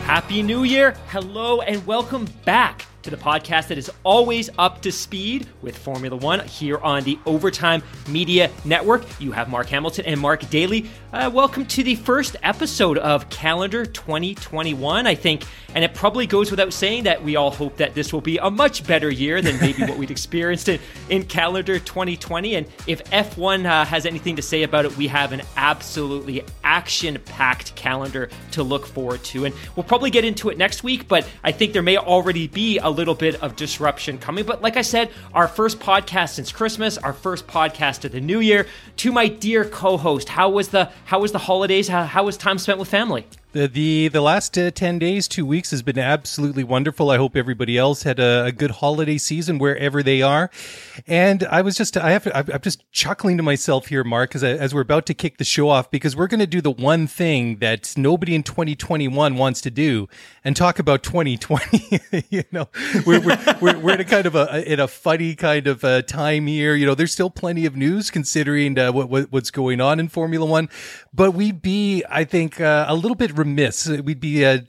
Happy New Year. Hello and welcome back to the podcast that is always up to speed with Formula One here on the Overtime Media Network. You have Mark Hamilton and Mark Daly. Welcome to the first episode of calendar 2021, I think. And it probably goes without saying that we all hope that this will be a much better year than maybe what we'd experienced in calendar 2020. And if F1 has anything to say about it, we have an absolutely action-packed calendar to look forward to. And we'll probably get into it next week, but I think there may already be a little bit of disruption coming. But like I said, our first podcast since Christmas, our first podcast of the new year. To my dear co-host, how was the holidays? How was time spent with family? The last 10 days, 2 weeks has been absolutely wonderful. I hope everybody else had a good holiday season wherever they are. And I'm just chuckling to myself here, Mark, as we're about to kick the show off, because we're going to do the one thing that nobody in 2021 wants to do and talk about 2020. You know, we're in a kind of in a funny kind of time here. You know, there's still plenty of news considering what's going on in Formula One, but we'd be, I think, a little bit remiss. We'd be a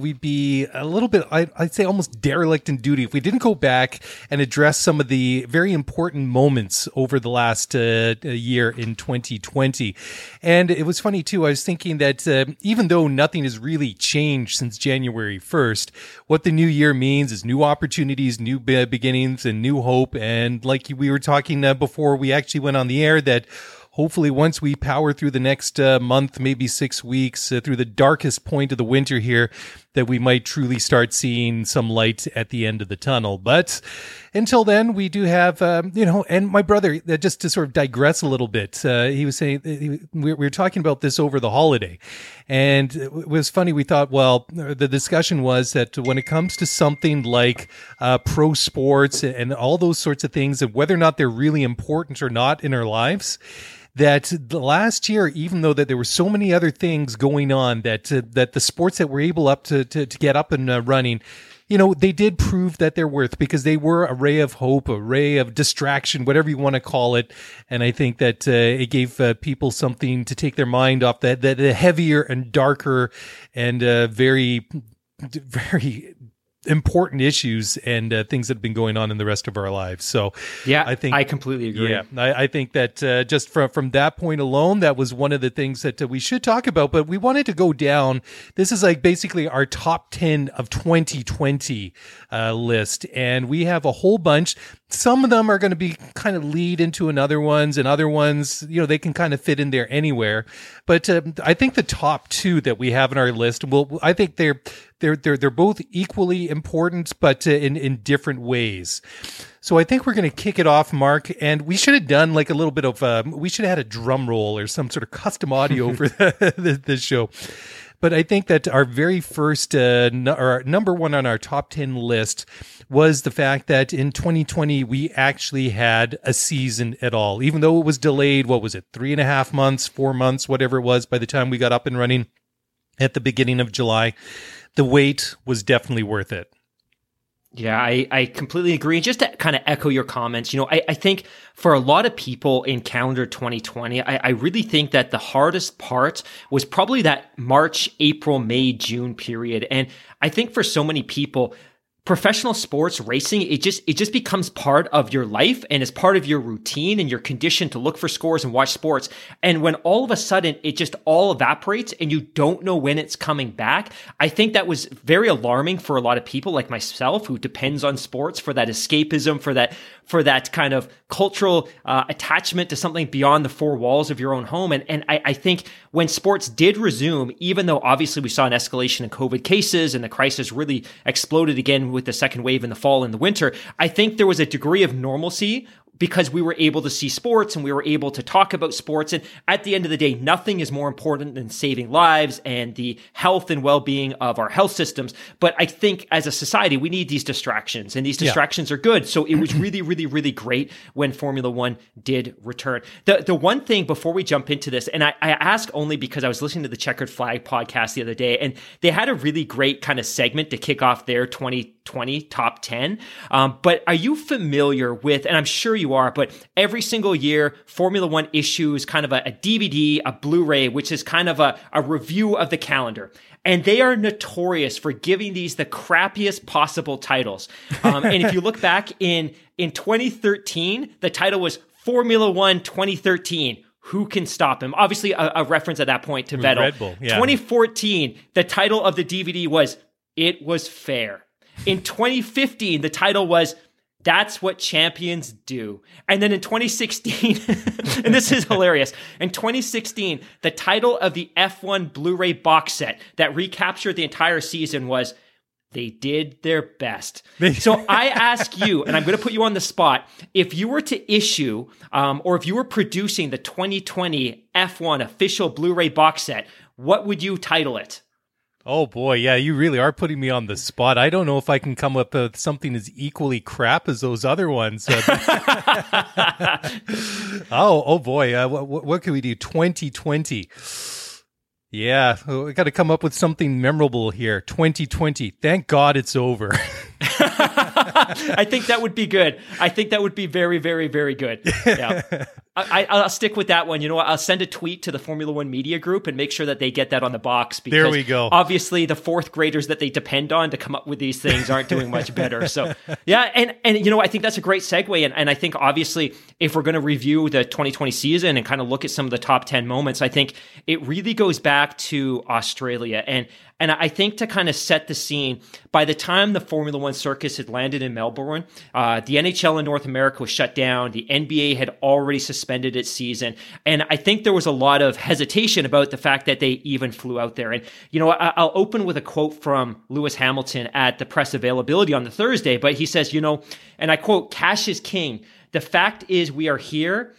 little bit, I'd say almost derelict in duty if we didn't go back and address some of the very important moments over the last year in 2020. And it was funny too. I was thinking that even though nothing has really changed since January 1st, what the new year means is new opportunities, new beginnings, and new hope. And like we were talking before we actually went on the air, that hopefully once we power through the next month, maybe 6 weeks, through the darkest point of the winter here, that we might truly start seeing some light at the end of the tunnel. But until then, we do have, and my brother, just to sort of digress a little bit, he was saying, we were talking about this over the holiday. And it was funny. We thought, well, the discussion was that when it comes to something like pro sports and all those sorts of things, and whether or not they're really important or not in our lives, that the last year, even though that there were so many other things going on, that the sports that were able to get up and running, you know, they did prove that they're worth, because they were a ray of hope, a ray of distraction, whatever you want to call it. And I think that it gave people something to take their mind off that heavier and darker and very, very important issues and things that have been going on in the rest of our lives. So yeah, I completely agree. Yeah, I think that just from that point alone, that was one of the things that we should talk about. But we wanted to go down. This is like basically our top 10 of 2020 list, and we have a whole bunch. Some of them are going to be kind of lead into another ones, and other ones, you know, they can kind of fit in there anywhere. But I think the top two that we have in our list, well, I think they're both equally important, but in different ways. So I think we're going to kick it off, Mark, and we should have done like a little bit of we should have had a drum roll or some sort of custom audio for this show. But I think that our very first, our number one on our top 10 list was the fact that in 2020, we actually had a season at all. Even though it was delayed, what was it, 3.5 months, 4 months, whatever it was, by the time we got up and running at the beginning of July, the wait was definitely worth it. Yeah, I completely agree. Just to kind of echo your comments, you know, I think for a lot of people in calendar 2020, I really think that the hardest part was probably that March, April, May, June period. And I think for so many people, professional sports racing, it just becomes part of your life and is part of your routine, and you're conditioned to look for scores and watch sports. And when all of a sudden it just all evaporates and you don't know when it's coming back, I think that was very alarming for a lot of people like myself, who depends on sports for that escapism, for that kind of cultural attachment to something beyond the four walls of your own home. And I think when sports did resume, even though obviously we saw an escalation in COVID cases and the crisis really exploded again with the second wave in the fall and the winter, I think there was a degree of normalcy because we were able to see sports and we were able to talk about sports. And at the end of the day, nothing is more important than saving lives and the health and well-being of our health systems. But I think as a society, we need these distractions, and these distractions are good. So it was really, really, really great when Formula One did return. The one thing before we jump into this, and I ask only because I was listening to the Checkered Flag podcast the other day, and they had a really great kind of segment to kick off their 2020 2020 top 10. But are you familiar with, and I'm sure you are, but every single year, Formula One issues kind of a DVD, a Blu-ray, which is kind of a review of the calendar. And they are notorious for giving these the crappiest possible titles. And if you look back in 2013, the title was Formula One 2013. Who can stop him? Obviously, a reference at that point to Vettel. Red Bull, yeah. 2014, the title of the DVD was It Was Fair. In 2015, the title was That's What Champions Do. And then in 2016, and this is hilarious, in 2016, the title of the F1 Blu-ray box set that recaptured the entire season was They Did Their Best. So I ask you, and I'm going to put you on the spot, if you were to issue, or if you were producing the 2020 F1 official Blu-ray box set, what would you title it? Oh boy, yeah, you really are putting me on the spot. I don't know if I can come up with something as equally crap as those other ones. Oh boy, what can we do? 2020. Yeah, we got to come up with something memorable here. 2020. Thank God it's over. I think that would be good. I think that would be very, very, very good. Yeah. I'll stick with that one. You know what? I'll send a tweet to the Formula One media group and make sure that they get that on the box. Because there we go. Obviously, the fourth graders that they depend on to come up with these things aren't doing much better. So, yeah. And you know, I think that's a great segue. And I think, obviously, if we're going to review the 2020 season and kind of look at some of the top 10 moments, I think it really goes back to Australia. And I think to kind of set the scene, by the time the Formula One circus had landed in Melbourne, the NHL in North America was shut down. The NBA had already suspended its season. And I think there was a lot of hesitation about the fact that they even flew out there. And, you know, I'll open with a quote from Lewis Hamilton at the press availability on the Thursday, but he says, you know, and I quote, "Cash is king. The fact is we are here.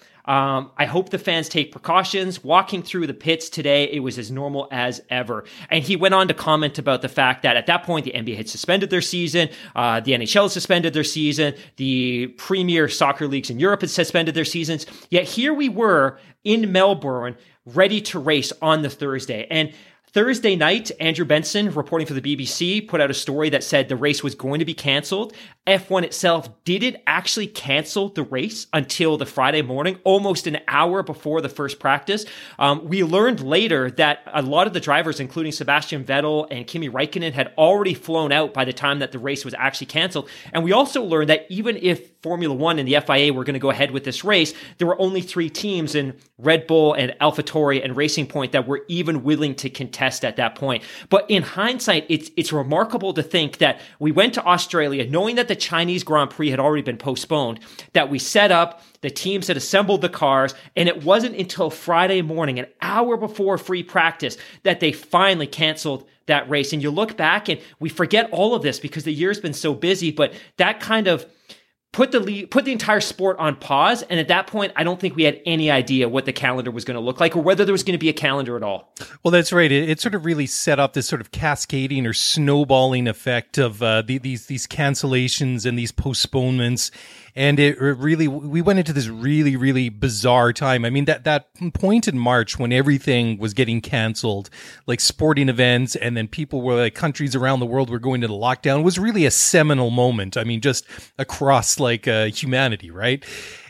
I hope the fans take precautions. Walking through the pits today, it was as normal as ever." And he went on to comment about the fact that at that point, the NBA had suspended their season. The NHL suspended their season. The premier soccer leagues in Europe had suspended their seasons. Yet here we were in Melbourne, ready to race on the Thursday. And Thursday night, Andrew Benson, reporting for the BBC, put out a story that said the race was going to be canceled. F1 itself didn't actually cancel the race until the Friday morning, almost an hour before the first practice. We learned later that a lot of the drivers, including Sebastian Vettel and Kimi Räikkönen, had already flown out by the time that the race was actually canceled. And we also learned that even if Formula One and the FIA were going to go ahead with this race, there were only 3 teams in Red Bull and AlphaTauri and Racing Point that were even willing to contest at that point. But in hindsight, it's remarkable to think that we went to Australia knowing that the Chinese Grand Prix had already been postponed, that we set up, the teams had assembled the cars, and it wasn't until Friday morning, an hour before free practice, that they finally canceled that race. And you look back and we forget all of this because the year's been so busy, but that kind of put the entire sport on pause. And at that point, I don't think we had any idea what the calendar was going to look like or whether there was going to be a calendar at all. Well, that's right. It sort of really set up this sort of cascading or snowballing effect of these cancellations and these postponements. And it really, we went into this really, really bizarre time. I mean, that point in March when everything was getting canceled, like sporting events, and then people were like countries around the world were going into lockdown, was really a seminal moment. I mean, just across like humanity, right?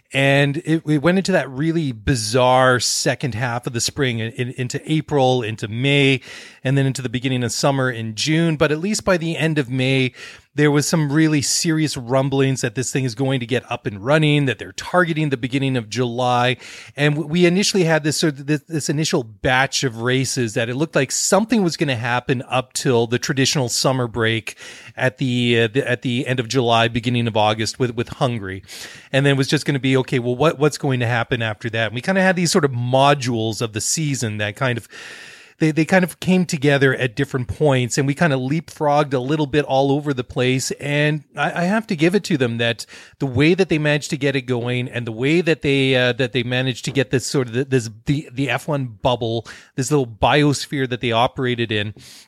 And we went into that really bizarre second half of the spring into April, into May, and then into the beginning of summer in June. But at least by the end of May, there was some really serious rumblings that this thing is going to get up and running, that they're targeting the beginning of July. And we initially had this initial batch of races that it looked like something was going to happen up till the traditional summer break at the end of July, beginning of August with Hungary. And then it was just going to be, okay, well, what's going to happen after that? And we kind of had these sort of modules of the season that kind of, they kind of came together at different points, and we kind of leapfrogged a little bit all over the place. And I have to give it to them that the way that they managed to get it going, and the way that they managed to get this sort of the F1 bubble, this little biosphere that they operated in,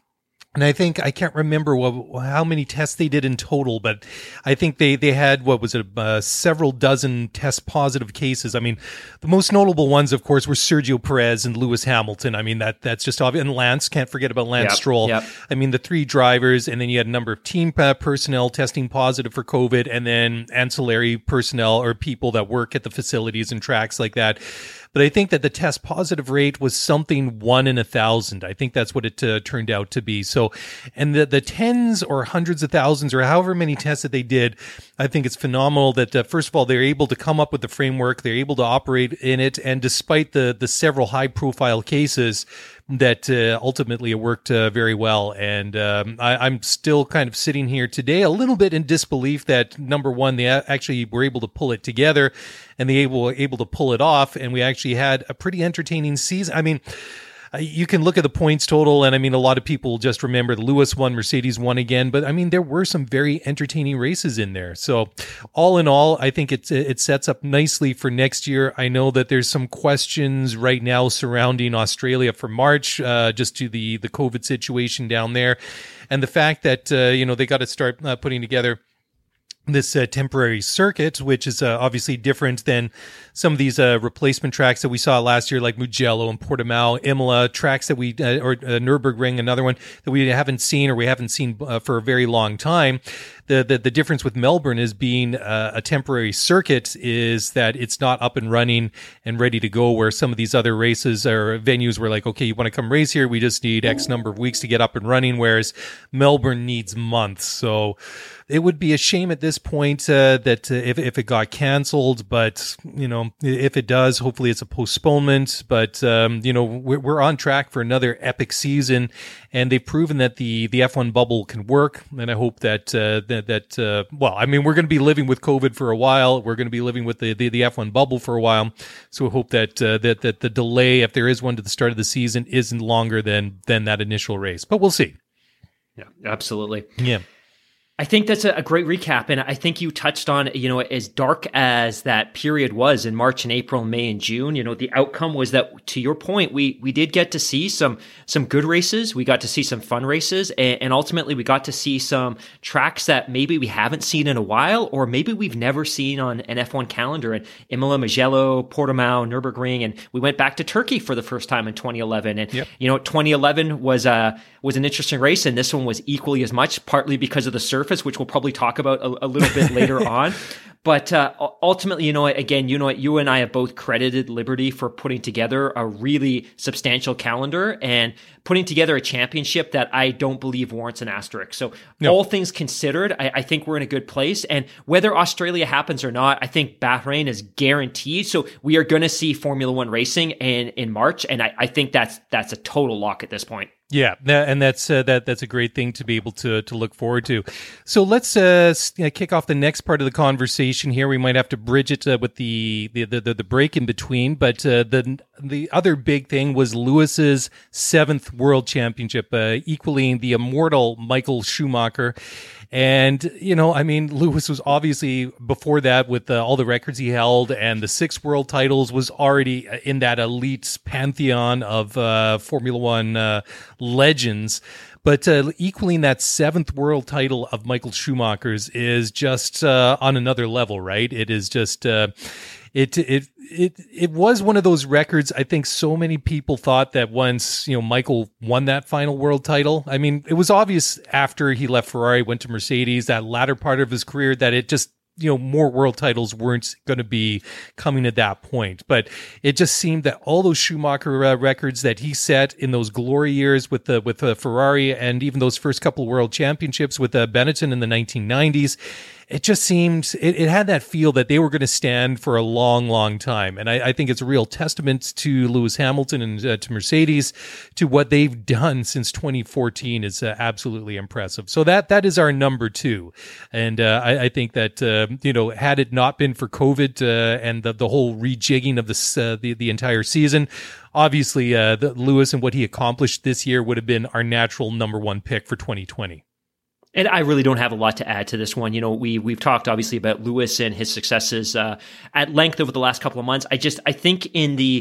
And I think, I can't remember how many tests they did in total, but I think they had, what was it, several dozen test positive cases. I mean, the most notable ones, of course, were Sergio Perez and Lewis Hamilton. I mean, that's just obvious. And Lance, can't forget about Lance Stroll. Yep. I mean, the 3 drivers, and then you had a number of team personnel testing positive for COVID, and then ancillary personnel or people that work at the facilities and tracks like that. But I think that the test positive rate was something 1 in 1,000. I think that's what it turned out to be. So, and the tens or hundreds of thousands or however many tests that they did, I think it's phenomenal that, first of all, they're able to come up with the framework, they're able to operate in it. And despite the several high profile cases, that ultimately it worked very well. And I'm still kind of sitting here today a little bit in disbelief that, number one, they actually were able to pull it together and they were able to pull it off. And we actually had a pretty entertaining season. I mean, you can look at the points total, and I mean, a lot of people just remember the Lewis won, Mercedes won again, but I mean, there were some very entertaining races in there. So all in all, I think it sets up nicely for next year. I know that there's some questions right now surrounding Australia for March, just to the COVID situation down there. And the fact that, they got to start putting together this temporary circuit, which is obviously different than some of these replacement tracks that we saw last year, like Mugello and Portimao, Imola, tracks that we, or Nürburgring, another one that we haven't seen for a very long time. The difference with Melbourne is being a temporary circuit is that it's not up and running and ready to go, where some of these other races or venues were like, okay, you want to come race here? We just need X number of weeks to get up and running, whereas Melbourne needs months. So it would be a shame at this point that if it got canceled, but if it does, hopefully it's a postponement. But we're on track for another epic season, and they've proven that the F1 bubble can work. And I hope that we're going to be living with COVID for a while. We're going to be living with the F1 bubble for a while. So I hope that the delay, if there is one to the start of the season, isn't longer than that initial race. But we'll see. Yeah, absolutely. Yeah. I think that's a great recap. And I think you touched on, as dark as that period was in March and April, May and June, the outcome was that, to your point, we did get to see some good races. We got to see some fun races, and ultimately we got to see some tracks that maybe we haven't seen in a while, or maybe we've never seen on an F1 calendar. And Imola, Mugello, Portimao, Nürburgring, and we went back to Turkey for the first time in 2011. And, 2011 was an interesting race, and this one was equally as much, partly because of the surface, which we'll probably talk about a little bit later on. But ultimately, you and I have both credited Liberty for putting together a really substantial calendar and putting together a championship that I don't believe warrants an asterisk. So all things considered, I think we're in a good place. And whether Australia happens or not, I think Bahrain is guaranteed. So we are going to see Formula One racing in March. And I think that's a total lock at this point. Yeah, and that's a great thing to be able to look forward to. So let's kick off the next part of the conversation here. We might have to bridge it with the break in between, but the other big thing was Lewis's 7th World Championship, equaling the immortal Michael Schumacher. And, Lewis was obviously before that with all the records he held, and the 6 world titles, was already in that elite pantheon of Formula One legends. But equaling that 7th world title of Michael Schumacher's is just on another level, right? It is just... It was one of those records. I think so many people thought that once, Michael won that final world title, I mean, it was obvious after he left Ferrari, went to Mercedes, that latter part of his career, that it just, more world titles weren't going to be coming at that point. But it just seemed that all those Schumacher records that he set in those glory years with Ferrari, and even those first couple of world championships with Benetton in the 1990s, it just seemed, it had that feel that they were going to stand for a long, long time. And I think it's a real testament to Lewis Hamilton and to Mercedes, to what they've done since 2014 is absolutely impressive. So that is our number 2. And I think that, had it not been for COVID and the whole rejigging of the entire season, obviously Lewis and what he accomplished this year would have been our natural number 1 pick for 2020. And I really don't have a lot to add to this one. We've talked obviously about Lewis and his successes at length over the last couple of months. I think in the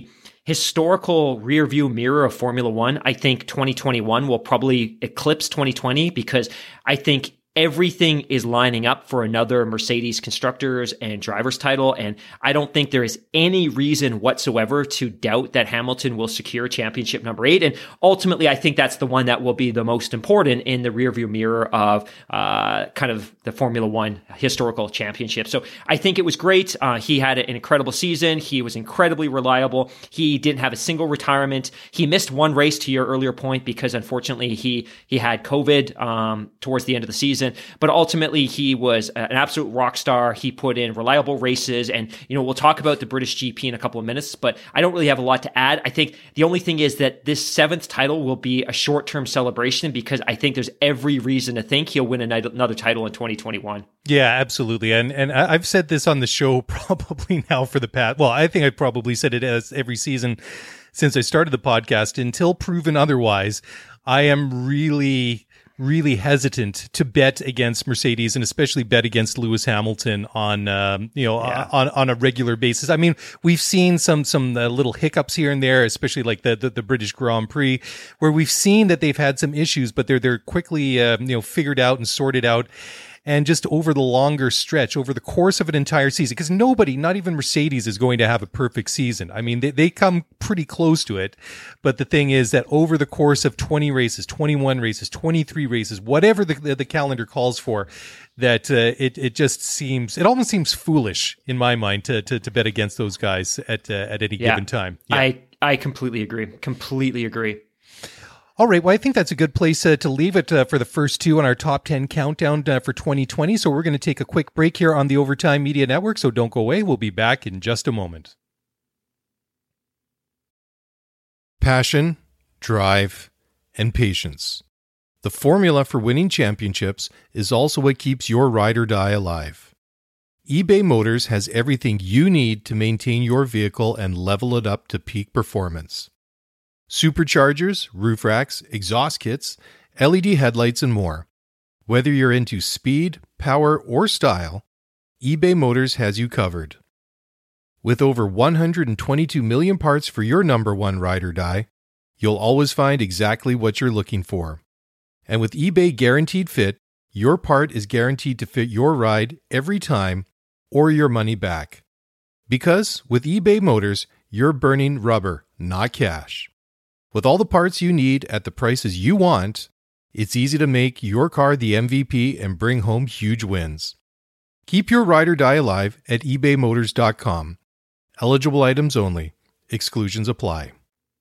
historical rear view mirror of Formula One, I think 2021 will probably eclipse 2020 because I think everything is lining up for another Mercedes constructors and drivers title. And I don't think there is any reason whatsoever to doubt that Hamilton will secure championship number 8. And ultimately, I think that's the one that will be the most important in the rearview mirror of kind of the Formula One historical championship. So I think it was great. He had an incredible season. He was incredibly reliable. He didn't have a single retirement. He missed one race, to your earlier point, because unfortunately he had COVID towards the end of the season. But ultimately, he was an absolute rock star. He put in reliable races. And, we'll talk about the British GP in a couple of minutes, but I don't really have a lot to add. I think the only thing is that this 7th title will be a short-term celebration because I think there's every reason to think he'll win another title in 2021. Yeah, absolutely. And I've said this on the show probably now for the past, well, I think I've probably said it as every season since I started the podcast. Until proven otherwise, I am really hesitant to bet against Mercedes and especially bet against Lewis Hamilton on a regular basis. I mean, we've seen some little hiccups here and there, especially like the British Grand Prix, where we've seen that they've had some issues, but they're quickly figured out and sorted out. And just over the longer stretch, over the course of an entire season, because nobody, not even Mercedes, is going to have a perfect season. I mean, they come pretty close to it. But the thing is that over the course of 20 races, 21 races, 23 races, whatever the calendar calls for, that it almost seems foolish in my mind to bet against those guys at any given time. Yeah. I completely agree. Completely agree. All right. Well, I think that's a good place to leave it for the first two on our top 10 countdown for 2020. So we're going to take a quick break here on the Overtime Media Network. So don't go away. We'll be back in just a moment. Passion, drive, and patience. The formula for winning championships is also what keeps your ride or die alive. eBay Motors has everything you need to maintain your vehicle and level it up to peak performance. Superchargers, roof racks, exhaust kits, LED headlights, and more. Whether you're into speed, power, or style, eBay Motors has you covered. With over 122 million parts for your number one ride or die, you'll always find exactly what you're looking for. And with eBay Guaranteed Fit, your part is guaranteed to fit your ride every time or your money back. Because with eBay Motors, you're burning rubber, not cash. With all the parts you need at the prices you want, it's easy to make your car the MVP and bring home huge wins. Keep your ride or die alive at ebaymotors.com. Eligible items only. Exclusions apply.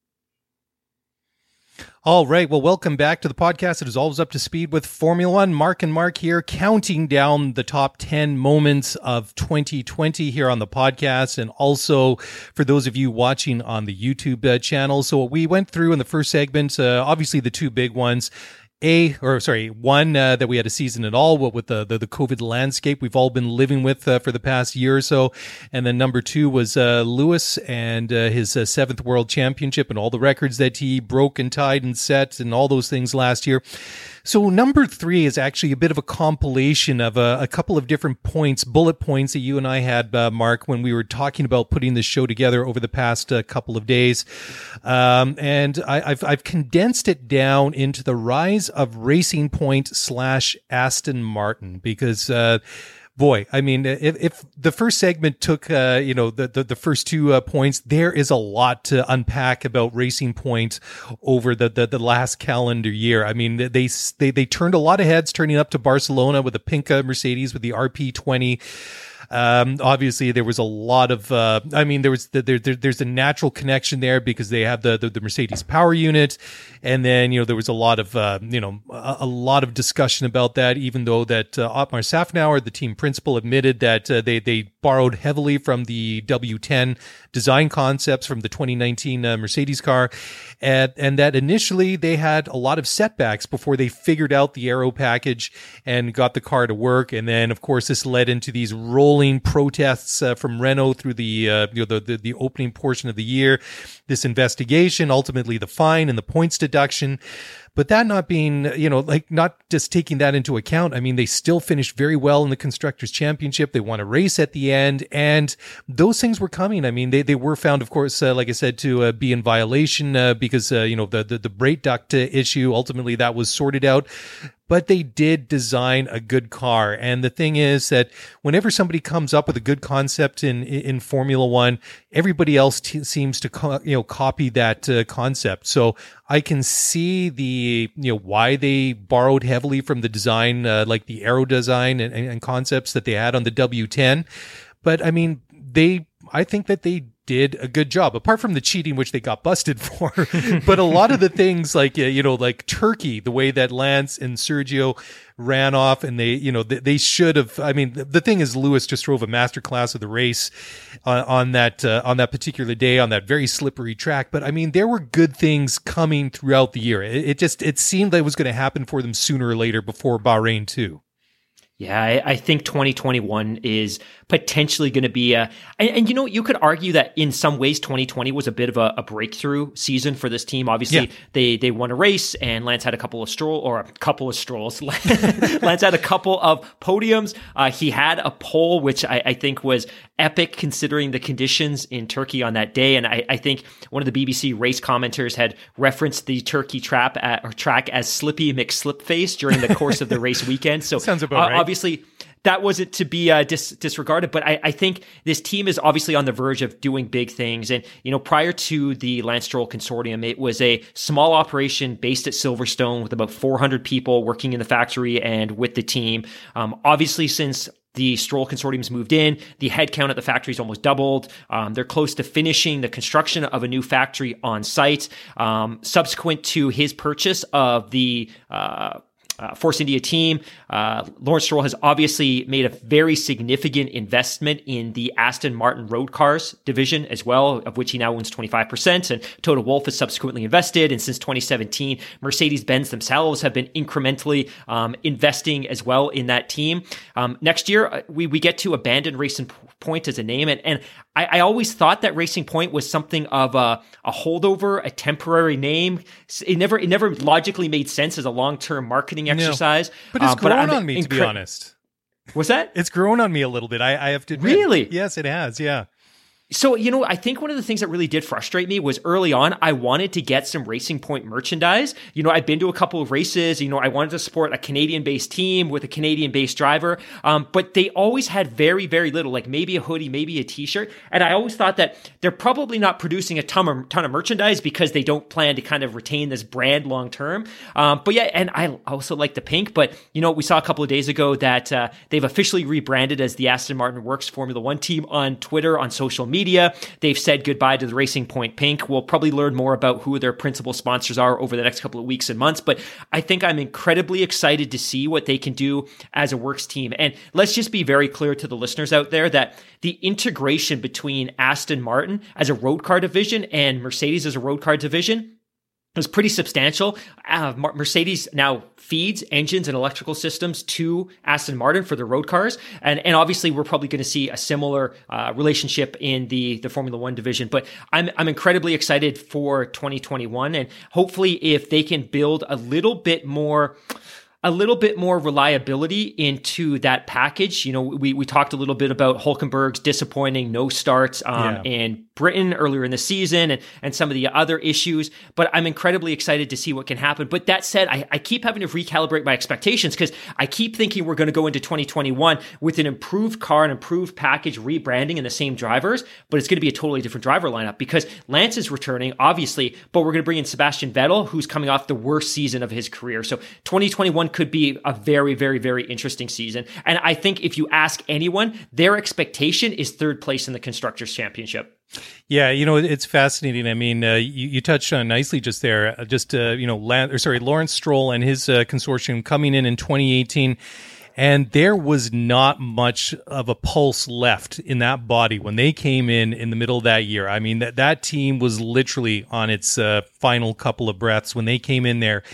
All right. Well, welcome back to the podcast. It is always up to speed with Formula One. Mark and Mark here, counting down the top 10 moments of 2020 here on the podcast. And also for those of you watching on the YouTube channel. So we went through in the first segment, obviously the two big ones. One, that we had a season at all, with the COVID landscape we've all been living with for the past year or so. And then number 2 was Lewis and his 7th World Championship and all the records that he broke and tied and set and all those things last year. So number 3 is actually a bit of a compilation of a couple of different bullet points that you and I had, Mark, when we were talking about putting this show together over the past couple of days. And I've condensed it down into the rise of Racing Point / Aston Martin, because boy, I mean, if the first segment took, the first 2 points, there is a lot to unpack about Racing Point over the last calendar year. I mean, they turned a lot of heads turning up to Barcelona with a pink Mercedes with the RP20. Obviously there was a lot of, there's a natural connection there because they have the Mercedes power unit. And then, there was a lot of discussion about that, even though that, Otmar Safnauer, the team principal, admitted that, they borrowed heavily from the W10 design concepts from the 2019 Mercedes car. And that initially they had a lot of setbacks before they figured out the aero package and got the car to work. And then, of course, this led into these rolling protests from Renault through the opening portion of the year. This investigation, ultimately the fine and the points deduction. But that not being, like not just taking that into account, I mean, they still finished very well in the Constructors' Championship. They won a race at the end, and those things were coming. I mean, they were found, of course, like I said, to be in violation because, the brake duct issue, ultimately that was sorted out. But they did design a good car. And the thing is that whenever somebody comes up with a good concept in Formula One, everybody else seems to copy that concept. So I can see why they borrowed heavily from the design, like the aero design and concepts that they had on the W10. But I mean, I think that they did a good job, apart from the cheating, which they got busted for. But a lot of the things like Turkey, the way that Lance and Sergio ran off, and they should have. I mean, the thing is, Lewis just drove a masterclass of the race on that particular day on that very slippery track. But I mean, there were good things coming throughout the year. It seemed like it was going to happen for them sooner or later before Bahrain too. Yeah, I think 2021 is potentially going to be and you could argue that in some ways 2020 was a bit of a breakthrough season for this team. Obviously, they won a race, and Lance had a couple of strolls. Lance had a couple of podiums. He had a pole, which I think was epic considering the conditions in Turkey on that day. And I think one of the BBC race commenters had referenced the Turkey track as Slippy McSlipface during the course of the race weekend. So sounds about right. Obviously, that wasn't to be disregarded, but I think this team is obviously on the verge of doing big things. And, prior to the Lance Stroll Consortium, it was a small operation based at Silverstone with about 400 people working in the factory and with the team. Obviously, since the Stroll Consortium's moved in, the headcount at the factory's almost doubled. They're close to finishing the construction of a new factory on site. Subsequent to his purchase of the Force India team, Lawrence Stroll has obviously made a very significant investment in the Aston Martin road cars division as well, of which he now owns 25%, and Toto Wolff has subsequently invested. And since 2017, Mercedes-Benz themselves have been incrementally investing as well in that team. Next year, we get to abandon Racing Point as a name, and I always thought that Racing Point was something of a holdover, a temporary name. It never logically made sense as a long-term marketing exercise. But it's grown on me, to be honest. What's that? It's grown on me a little bit. I have to admit. Really? Yes, it has. Yeah. So, I think one of the things that really did frustrate me was early on, I wanted to get some Racing Point merchandise. I'd been to a couple of races. I wanted to support a Canadian-based team with a Canadian-based driver. But they always had very, very little, like maybe a hoodie, maybe a t-shirt. And I always thought that they're probably not producing a ton of merchandise because they don't plan to kind of retain this brand long-term. But yeah, and I also like the pink. But, we saw a couple of days ago that they've officially rebranded as the Aston Martin Works Formula One team on Twitter, on social media. They've said goodbye to the Racing Point Pink. We'll probably learn more about who their principal sponsors are over the next couple of weeks and months, but I think I'm incredibly excited to see what they can do as a Works team. And let's just be very clear to the listeners out there that the integration between Aston Martin as a road car division and Mercedes as a road car division was pretty substantial. Mercedes now feeds engines and electrical systems to Aston Martin for the road cars. And obviously we're probably going to see a similar relationship in the Formula One division. But I'm incredibly excited for 2021. And hopefully if they can build a little bit more reliability into that package. We talked a little bit about Hülkenberg's disappointing no starts in Britain earlier in the season and some of the other issues, but I'm incredibly excited to see what can happen. But that said, I keep having to recalibrate my expectations because I keep thinking we're going to go into 2021 with an improved car, an improved package, rebranding and the same drivers, but it's going to be a totally different driver lineup because Lance is returning, obviously, but we're going to bring in Sebastian Vettel, who's coming off the worst season of his career. So 2021 could be a very, very, very interesting season. And I think if you ask anyone, their expectation is third place in the Constructors' Championship. Yeah, it's fascinating. I mean, you touched on nicely just there. Lawrence Stroll and his consortium coming in 2018. And there was not much of a pulse left in that body when they came in the middle of that year. I mean, that team was literally on its final couple of breaths when they came in there.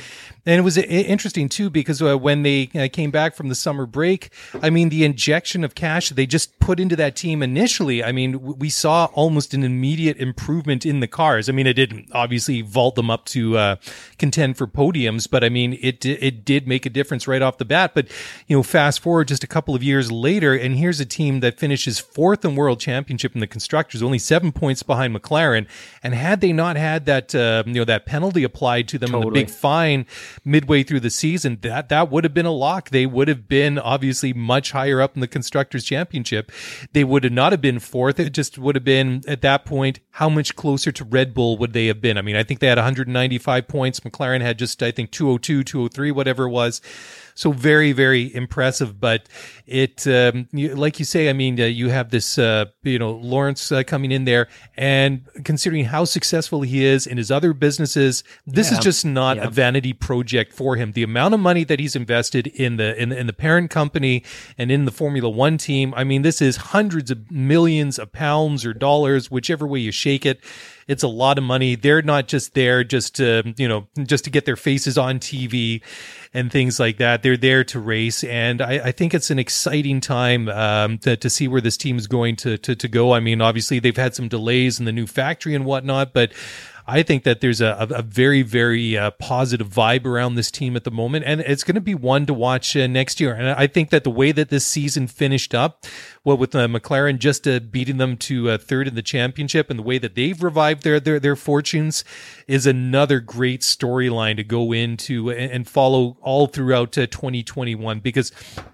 And it was interesting, too, because when they came back from the summer break, I mean, the injection of cash they just put into that team initially, I mean, we saw almost an immediate improvement in the cars. I mean, it didn't obviously vault them up to contend for podiums, but I mean, it did make a difference right off the bat. But, fast forward just a couple of years later, and here's a team that finishes fourth in World Championship in the Constructors, only 7 points behind McLaren. And had they not had that, that penalty applied to them, and the big fine midway through the season, that would have been a lock. They would have been obviously much higher up in the Constructors' Championship. They would have not have been fourth. It just would have been, at that point, how much closer to Red Bull would they have been? I mean, I think they had 195 points. McLaren had just, I think, 202, 203, whatever it was. So very, very impressive. But it, like you say, I mean, you have this, Lawrence coming in there, and considering how successful he is in his other businesses, this is just not a vanity project for him. The amount of money that he's invested in the parent company and in the Formula One team, I mean, this is hundreds of millions of pounds or dollars, whichever way you shake it. It's a lot of money. They're not just there just to get their faces on TV and things like that. They're there to race. And I think it's an exciting time to see where this team is going to go. I mean, obviously they've had some delays in the new factory and whatnot, but I think that there's a very, very positive vibe around this team at the moment, and it's going to be one to watch next year. And I think that the way that this season finished up, with McLaren just beating them to third in the championship, and the way that they've revived their fortunes, is another great storyline to go into and follow all throughout 2021, because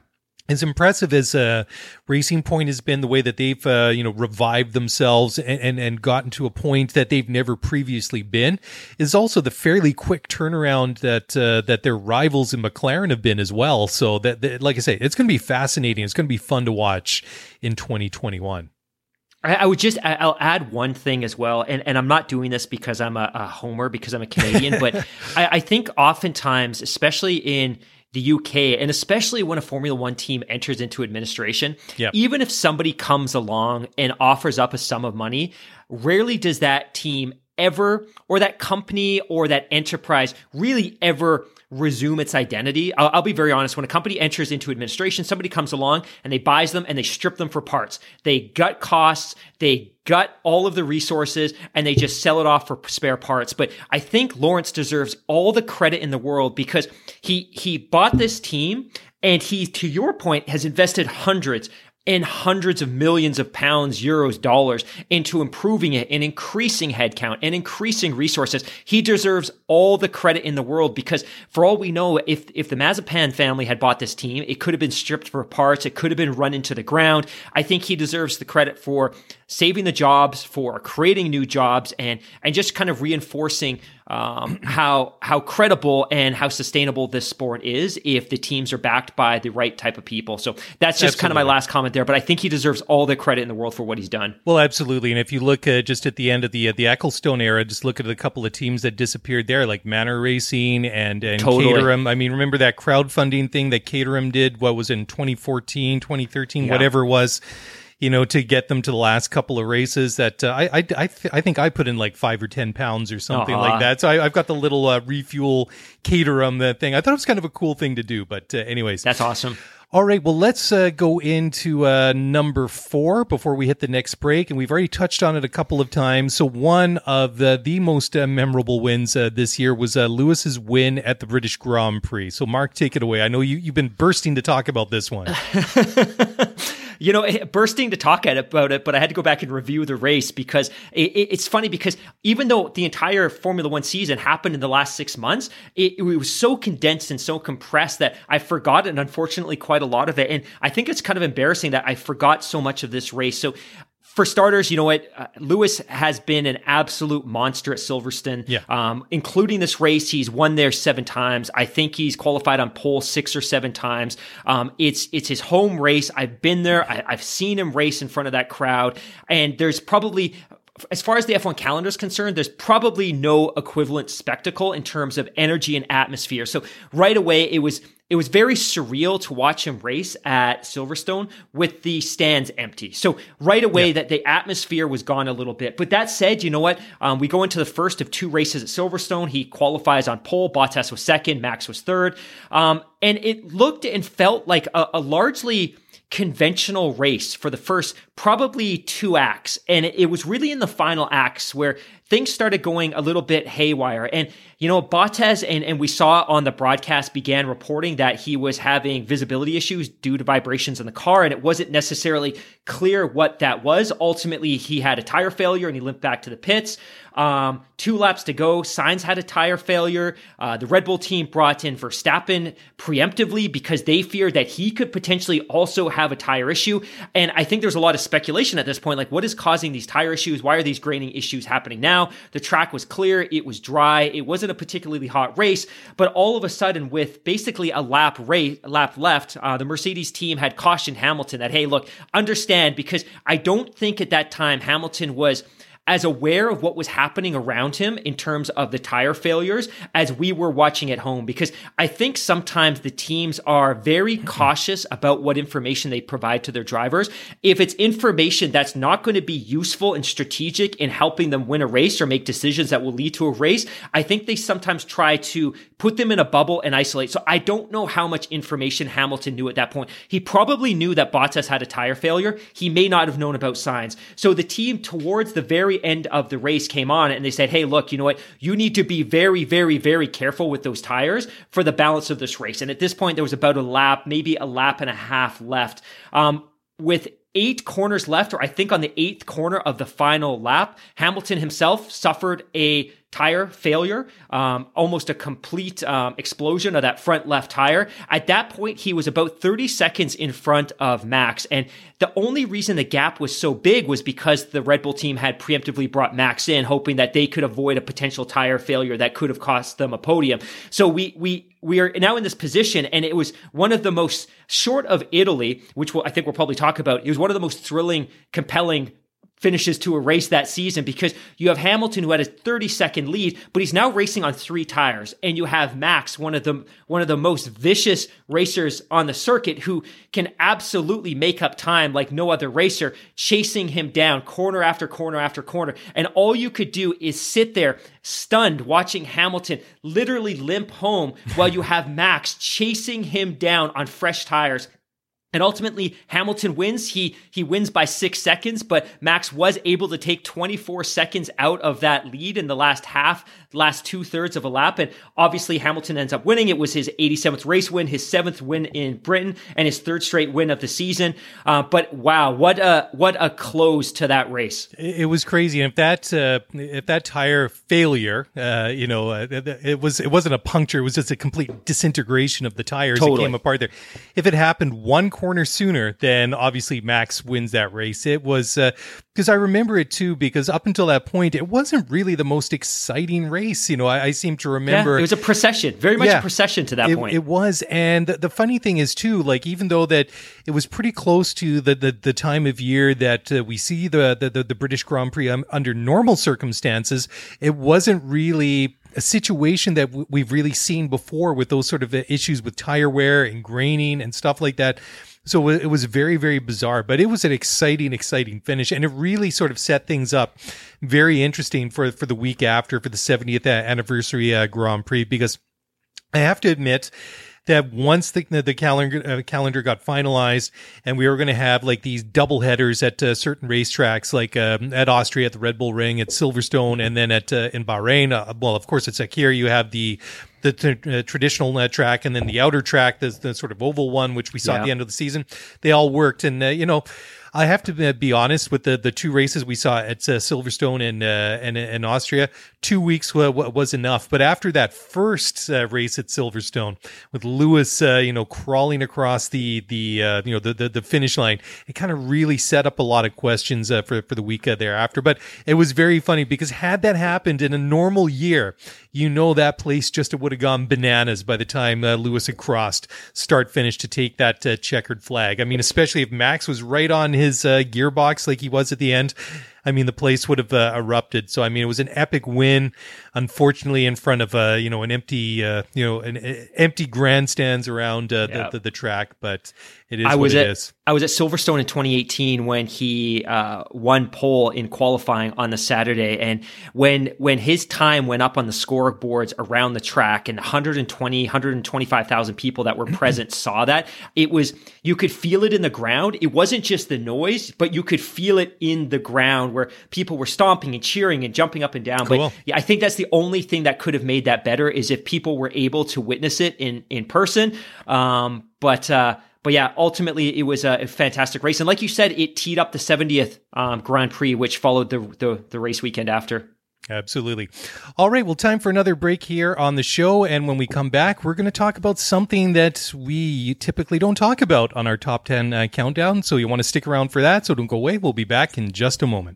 as impressive as Racing Point has been, the way that they've revived themselves and gotten to a point that they've never previously been, is also the fairly quick turnaround that their rivals in McLaren have been as well. So that like I say, it's going to be fascinating. It's going to be fun to watch in 2021. I'll add one thing as well, and I'm not doing this because I'm a homer, because I'm a Canadian, but I think oftentimes, especially in the UK, and especially when a Formula One team enters into administration, even if somebody comes along and offers up a sum of money, rarely does that team ever, or that company or that enterprise really ever resume its identity. I'll be very honest. When a company enters into administration, somebody comes along and they buys them and they strip them for parts. They gut costs, they gut all of the resources, and they just sell it off for spare parts. But I think Lawrence deserves all the credit in the world, because he bought this team, and he, to your point, has invested hundreds and hundreds of millions of pounds, euros, dollars into improving it and increasing headcount and increasing resources. He deserves all the credit in the world, because for all we know, if the Mazepin family had bought this team, it could have been stripped for parts. It could have been run into the ground. I think he deserves the credit for saving the jobs, for creating new jobs, and just kind of reinforcing how credible and how sustainable this sport is if the teams are backed by the right type of people. So that's just kind of my last comment there, but I think he deserves all the credit in the world for what he's done. Well, absolutely. And if you look just at the end of the Ecclestone era, just look at a couple of teams that disappeared there, like Manor Racing and totally. Caterham. I mean, remember that crowdfunding thing that Caterham did, what was in 2014, 2013, whatever it was, to get them to the last couple of races. That I think I put in like 5 or 10 pounds or something like that. So I've got the little refuel Caterham thing. I thought it was kind of a cool thing to do. But anyways. That's awesome. All right, well, let's go into number 4 before we hit the next break. And we've already touched on it a couple of times. So one of the most memorable wins this year was Lewis's win at the British Grand Prix. So Mark, take it away. I know you've been bursting to talk about this one. Bursting to talk about it, but I had to go back and review the race, because it's funny, because even though the entire Formula One season happened in the last 6 months, it was so condensed and so compressed that I've forgotten, unfortunately, quite a lot of it. And I think it's kind of embarrassing that I forgot so much of this race. So for starters, you know what? Lewis has been an absolute monster at Silverstone, including this race. He's won there 7 times. I think he's qualified on pole 6 or 7 times. It's his home race. I've been there. I've seen him race in front of that crowd. And there's probably, as far as the F1 calendar is concerned, there's probably no equivalent spectacle in terms of energy and atmosphere. So right away, it was it was very surreal to watch him race at Silverstone with the stands empty. So right away that the atmosphere was gone a little bit. But that said, you know what? We go into the first of 2 races at Silverstone. He qualifies on pole. Bottas was second. Max was third. And it looked and felt like a largely conventional race for the first probably 2 acts. And it was really in the final acts where things started going a little bit haywire. And, you know, Bottas, and we saw on the broadcast, began reporting that he was having visibility issues due to vibrations in the car. And it wasn't necessarily clear what that was. Ultimately, he had a tire failure and he limped back to the pits. 2 laps to go. Sainz had a tire failure. The Red Bull team brought in Verstappen preemptively because they feared that he could potentially also have a tire issue. And I think there's a lot of speculation at this point, like what is causing these tire issues? Why are these graining issues happening now? The track was clear. It was dry. It wasn't a particularly hot race, but all of a sudden with basically a lap left, the Mercedes team had cautioned Hamilton that, hey, look, understand, because I don't think at that time Hamilton was as aware of what was happening around him in terms of the tire failures as we were watching at home. Because I think sometimes the teams are very cautious about what information they provide to their drivers. If it's information that's not going to be useful and strategic in helping them win a race or make decisions that will lead to a race, I think they sometimes try to put them in a bubble and isolate. So I don't know how much information Hamilton knew at that point. He probably knew that Bottas had a tire failure. He may not have known about Sainz. So the team towards the very end of the race came on and they said, hey, look, you know what? You need to be very, very, very careful with those tires for the balance of this race. And at this point, there was about a lap, maybe a lap and a half left. With 8 corners left, or I think on the 8th corner of the final lap, Hamilton himself suffered a tire failure, almost a complete explosion of that front left tire. At that point, he was about 30 seconds in front of Max. And the only reason the gap was so big was because the Red Bull team had preemptively brought Max in, hoping that they could avoid a potential tire failure that could have cost them a podium. So we are now in this position, and it was one of the most, short of Italy, which I think we'll probably talk about, it was one of the most thrilling, compelling finishes to a race that season, because you have Hamilton, who had a 30-second lead, but he's now racing on 3 tires, and you have Max, one of the most vicious racers on the circuit, who can absolutely make up time like no other racer, chasing him down corner after corner after corner. And all you could do is sit there stunned watching Hamilton literally limp home while you have Max chasing him down on fresh tires. And ultimately, Hamilton wins. He wins by 6 seconds, but Max was able to take 24 seconds out of that lead in the last 2/3 of a lap. And obviously, Hamilton ends up winning. It was his 87th race win, his 7th win in Britain, and his 3rd straight win of the season. But wow, what a close to that race! It was crazy. And if that tire failure, it wasn't a puncture. It was just a complete disintegration of the tires. Totally. It came apart there. If it happened one corner sooner, then obviously Max wins that race. It was because I remember it too, because up until that point, it wasn't really the most exciting race. You know, I seem to remember it was a procession, very much a procession to that point. It was, and the funny thing is too, like even though that it was pretty close to the time of year that we see the British Grand Prix under normal circumstances, it wasn't really a situation that we've really seen before with those sort of issues with tire wear and graining and stuff like that. So it was very, very bizarre, but it was an exciting finish. And it really sort of set things up very interesting for the week after, for the 70th anniversary Grand Prix, because I have to admit that once the calendar got finalized and we were going to have like these double headers at certain racetracks, like at Austria at the Red Bull Ring, at Silverstone, and then in Bahrain. Well, of course, it's like here you have the traditional track, and then the outer track, the sort of oval one, which we saw at the end of the season. They all worked, and I have to be honest with the 2 races we saw at Silverstone and Austria. 2 weeks was enough, but after that first race at Silverstone with Lewis, crawling across the finish line, it kind of really set up a lot of questions for the week thereafter. But it was very funny because had that happened in a normal year, that place just would have gone bananas by the time Lewis had crossed start finish to take that checkered flag. I mean, especially if Max was right on his gearbox like he was at the end. I mean, the place would have erupted. So, I mean, it was an epic win, unfortunately, in front of, an empty, empty grandstands around the track, but it is what it is. I was at Silverstone in 2018 when he won pole in qualifying on the Saturday. And when his time went up on the scoreboards around the track and 125,000 people that were present saw that, you could feel it in the ground. It wasn't just the noise, but you could feel it in the ground where people were stomping and cheering and jumping up and down. Cool. But yeah, I think that's the only thing that could have made that better is if people were able to witness it in person. But yeah, ultimately it was a fantastic race. And like you said, it teed up the 70th Grand Prix, which followed the race weekend after. Absolutely. All right. Well, time for another break here on the show. And when we come back, we're going to talk about something that we typically don't talk about on our top 10 countdown. So you want to stick around for that. So don't go away. We'll be back in just a moment.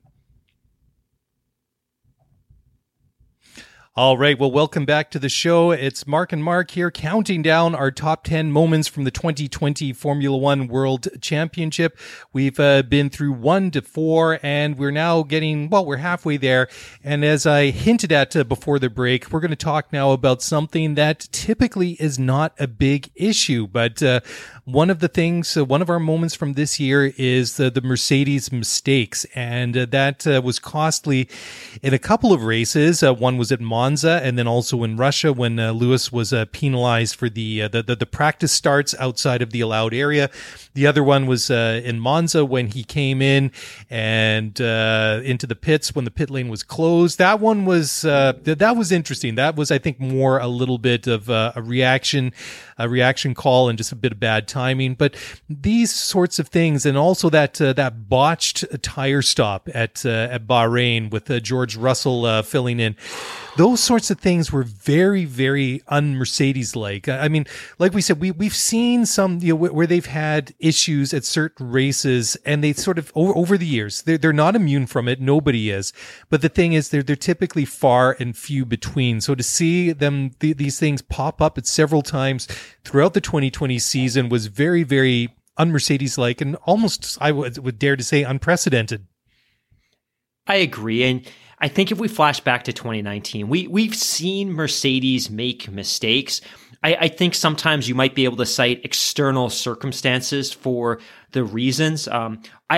All right. Well, welcome back to the show. It's Mark and Mark here counting down our top 10 moments from the 2020 Formula One World Championship. We've been through 1 to 4 and we're now we're halfway there. And as I hinted at before the break, we're going to talk now about something that typically is not a big issue. But one of our moments from this year is the Mercedes mistakes. And that was costly in a couple of races. One was at Monza and then also in Russia when Lewis was penalized for the practice starts outside of the allowed area. The other one was in Monza when he came in and into the pits when the pit lane was closed. That one was that was interesting. That was, I think, more a little bit of a reaction call and just a bit of bad timing. But these sorts of things, and also that botched tire stop at Bahrain with George Russell filling in. Those sorts of things were very, very un-Mercedes-like. I mean, like we said, we've seen some where they've had issues at certain races, and they sort of over the years they're not immune from it. Nobody is, but the thing is, they're typically far and few between. So to see these things pop up at several times throughout the 2020 season was very, very un-Mercedes-like, and almost I would dare to say unprecedented. I agree, and I think if we flash back to 2019, we've seen Mercedes make mistakes. I think sometimes you might be able to cite external circumstances for the reasons. I'm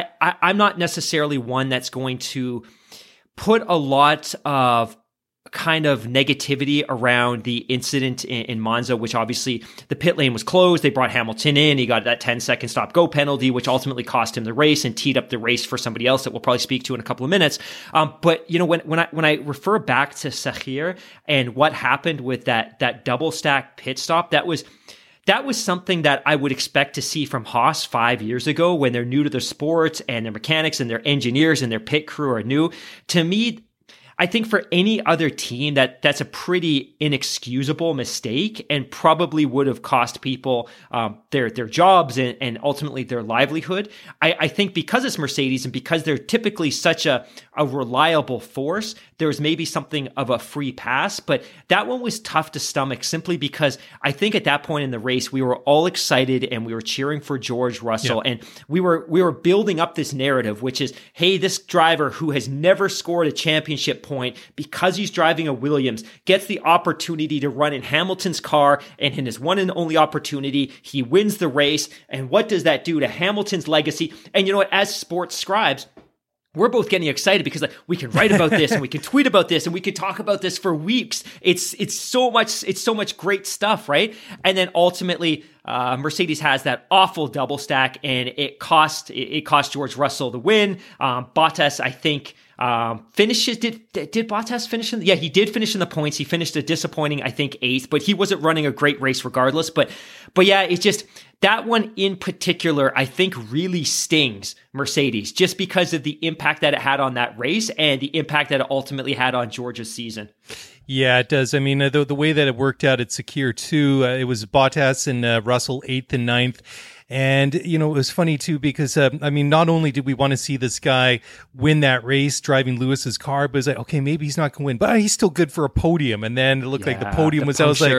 not necessarily one that's going to put a lot of kind of negativity around the incident in Monza, which obviously the pit lane was closed. They brought Hamilton in. He got that 10-second stop-go penalty, which ultimately cost him the race and teed up the race for somebody else that we'll probably speak to in a couple of minutes. But when I refer back to Sakhir and what happened with that double stack pit stop, that was something that I would expect to see from Haas 5 years ago when they're new to the sport and their mechanics and their engineers and their pit crew are new. To me, I think for any other team that's a pretty inexcusable mistake and probably would have cost people their jobs and ultimately their livelihood. I think because it's Mercedes and because they're typically such a reliable force, there's maybe something of a free pass, but that one was tough to stomach simply because I think at that point in the race, we were all excited and we were cheering for George Russell. Yeah. And we were building up this narrative, which is, hey, this driver who has never scored a championship point because he's driving a Williams gets the opportunity to run in Hamilton's car, and in his one and only opportunity, he wins the race. And what does that do to Hamilton's legacy? And you know what, as sports scribes, we're both getting excited because we can write about this and we can tweet about this and we can talk about this for weeks. It's so much great stuff, right? And then ultimately, Mercedes has that awful double stack, and it cost George Russell the win. Bottas, I think, finishes. Did Bottas finish in? Yeah, he did finish in the points. He finished a disappointing, I think, 8th, but he wasn't running a great race regardless. But yeah, it's just that one in particular, I think, really stings Mercedes just because of the impact that it had on that race and the impact that it ultimately had on George's season. Yeah, it does. I mean, the way that it worked out at Sakhir too, it was Bottas and Russell 8th and 9th. And, it was funny too, because, not only did we want to see this guy win that race driving Lewis's car, but it's like, okay, maybe he's not going to win, but he's still good for a podium. And then it looked like the podium was, I was like,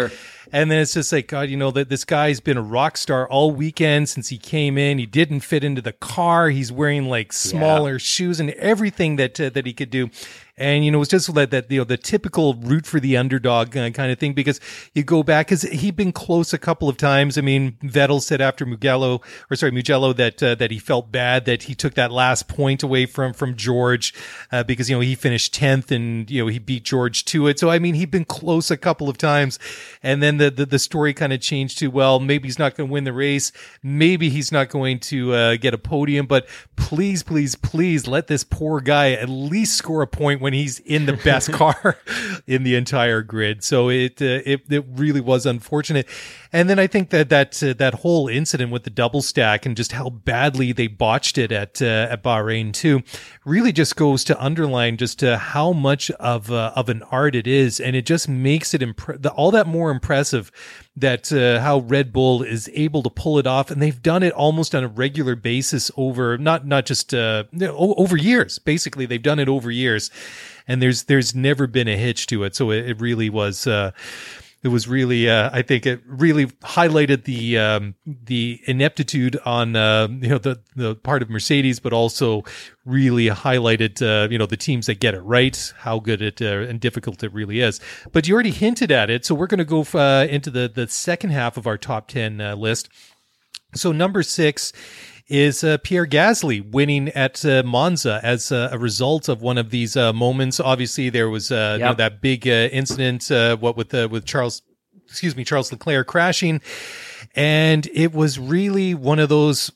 And then it's just like, God, that this guy's been a rock star all weekend since he came in. He didn't fit into the car. He's wearing like smaller shoes and everything that he could do. And, it was just that the typical root for the underdog kind of thing, because you go back, because he'd been close a couple of times. I mean, Vettel said after Mugello that he felt bad that he took that last point away from George, because, he finished 10th and, he beat George to it. So, I mean, he'd been close a couple of times. And then the story kind of changed to, well, maybe he's not going to win the race. Maybe he's not going to get a podium, but please, please, please let this poor guy at least score a point when he's in the best car in the entire grid. So it really was unfortunate. And then I think that whole incident with the double stack and just how badly they botched it at Bahrain too really just goes to underline just how much of an art it is, and it just makes it all that more impressive that how Red Bull is able to pull it off, and they've done it almost on a regular basis over not just over years. Basically, they've done it over years, and there's never been a hitch to it. So it really was. It was really, I think it really highlighted the ineptitude on, the part of Mercedes, but also really highlighted, the teams that get it right, how good it and difficult it really is. But you already hinted at it. So we're going to go into the second half of our top 10 list. So number 6 is Pierre Gasly winning at Monza as a result of one of these moments. Obviously, there was that big incident with Charles Leclerc crashing, and it was really one of those.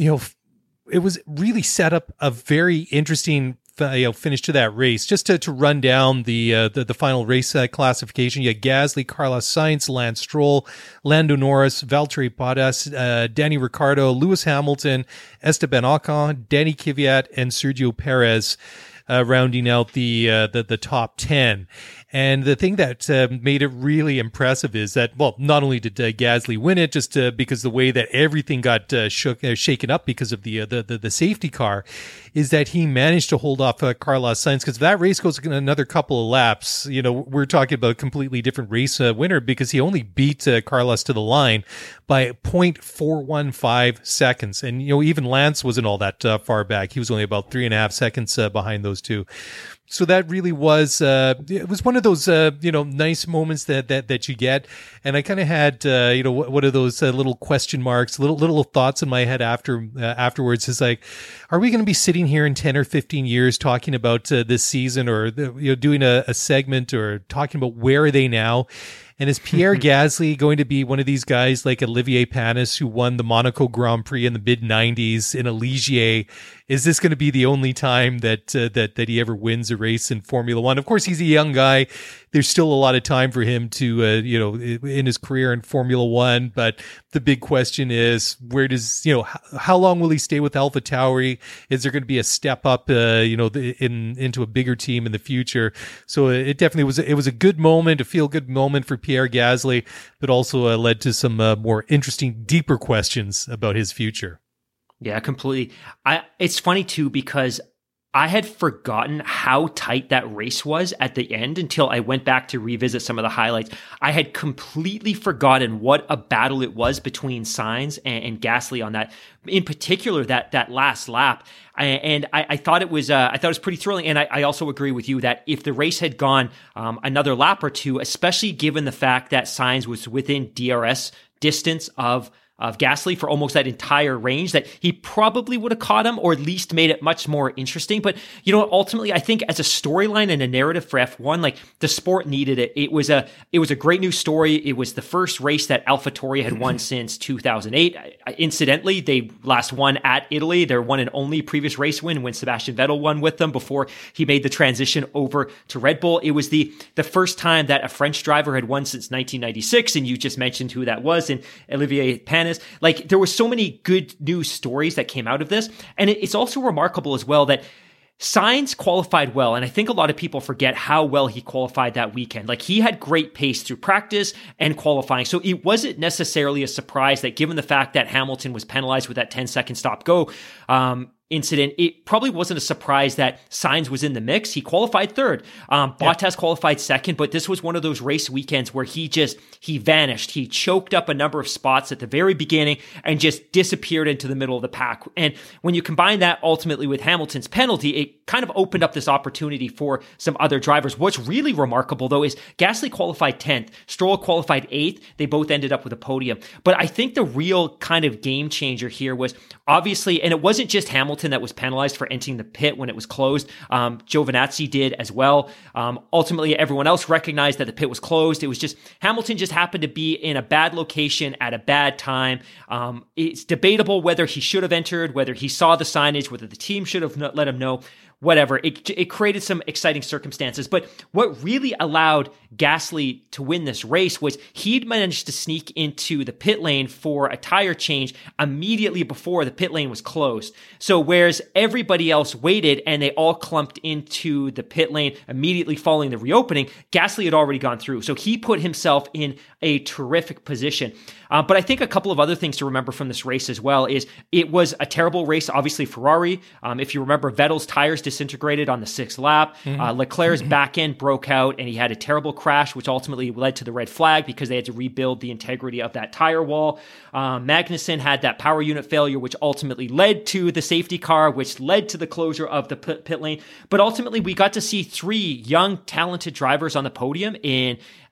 It was really set up a very interesting finish to that race. Just to run down the final race classification, you had Gasly, Carlos Sainz, Lance Stroll, Lando Norris, Valtteri Bottas, Danny Ricciardo, Lewis Hamilton, Esteban Ocon, Danny Kvyat, and Sergio Perez, rounding out the top 10. And the thing that made it really impressive is that, well, not only did Gasly win it, just because the way that everything got shaken up because of the safety car, is that he managed to hold off Carlos Sainz. Because if that race goes another couple of laps, we're talking about a completely different race winner, because he only beat Carlos to the line by 0.415 seconds. And, even Lance wasn't all that far back. He was only about 3.5 seconds behind those two. So that really was, it was one of those, nice moments that you get. And I kind of had, one of those little question marks, little thoughts in my head afterwards, is like, are we going to be sitting here in 10 or 15 years talking about this season, or, doing a segment or talking about where are they now? And is Pierre Gasly going to be one of these guys like Olivier Panis, who won the Monaco Grand Prix in the mid-90s in a Ligier? Is this going to be the only time that he ever wins a race in Formula One? Of course, he's a young guy. There's still a lot of time for him to, in his career in Formula One. But the big question is, where does, how long will he stay with AlphaTauri? Is there going to be a step up, into a bigger team in the future? So it definitely was a good moment, a feel good moment for Pierre Gasly, but also led to some more interesting, deeper questions about his future. Yeah, completely. It's funny too, because I had forgotten how tight that race was at the end until I went back to revisit some of the highlights. I had completely forgotten what a battle it was between Sainz and Gasly on that, in particular that last lap. And I thought it was pretty thrilling. And I also agree with you that if the race had gone another lap or two, especially given the fact that Sainz was within DRS distance of Gasly for almost that entire range, that he probably would have caught him, or at least made it much more interesting. But, ultimately, I think as a storyline and a narrative for F1, like, the sport needed it. It was a great news story. It was the first race that AlphaTauri had won since 2008. Incidentally, they last won at Italy, their one and only previous race win, when Sebastian Vettel won with them before he made the transition over to Red Bull. It was the first time that a French driver had won since 1996, and you just mentioned who that was, and Olivier Panis. Like, there were so many good news stories that came out of this. And it's also remarkable as well that Sainz qualified well, and I think a lot of people forget how well he qualified that weekend. Like, he had great pace through practice and qualifying, so it wasn't necessarily a surprise that, given the fact that Hamilton was penalized with that 10-second stop-go, incident, it probably wasn't a surprise that Sainz was in the mix. He qualified third. Bottas qualified second, but this was one of those race weekends where he vanished. He choked up a number of spots at the very beginning and just disappeared into the middle of the pack. And when you combine that ultimately with Hamilton's penalty, it kind of opened up this opportunity for some other drivers. What's really remarkable, though, is Gasly qualified 10th, Stroll qualified 8th. They both ended up with a podium. But I think the real kind of game changer here was obviously, and it wasn't just Hamilton that was penalized for entering the pit when it was closed. Giovinazzi did as well. Ultimately, everyone else recognized that the pit was closed. It was just Hamilton just happened to be in a bad location at a bad time. It's debatable whether he should have entered, whether he saw the signage, whether the team should have let him know. Whatever. It created some exciting circumstances. But what really allowed Gasly to win this race was he'd managed to sneak into the pit lane for a tire change immediately before the pit lane was closed. So whereas everybody else waited and they all clumped into the pit lane immediately following the reopening, Gasly had already gone through. So he put himself in a terrific position. But I think a couple of other things to remember from this race as well is it was a terrible race. Obviously, Ferrari, if you remember, Vettel's tires disintegrated on the 6th lap. Leclerc's back end broke out and he had a terrible crash, which ultimately led to the red flag because they had to rebuild the integrity of that tire wall. Magnussen had that power unit failure, which ultimately led to the safety car, which led to the closure of the pit lane. But ultimately, we got to see 3 young, talented drivers on the podium in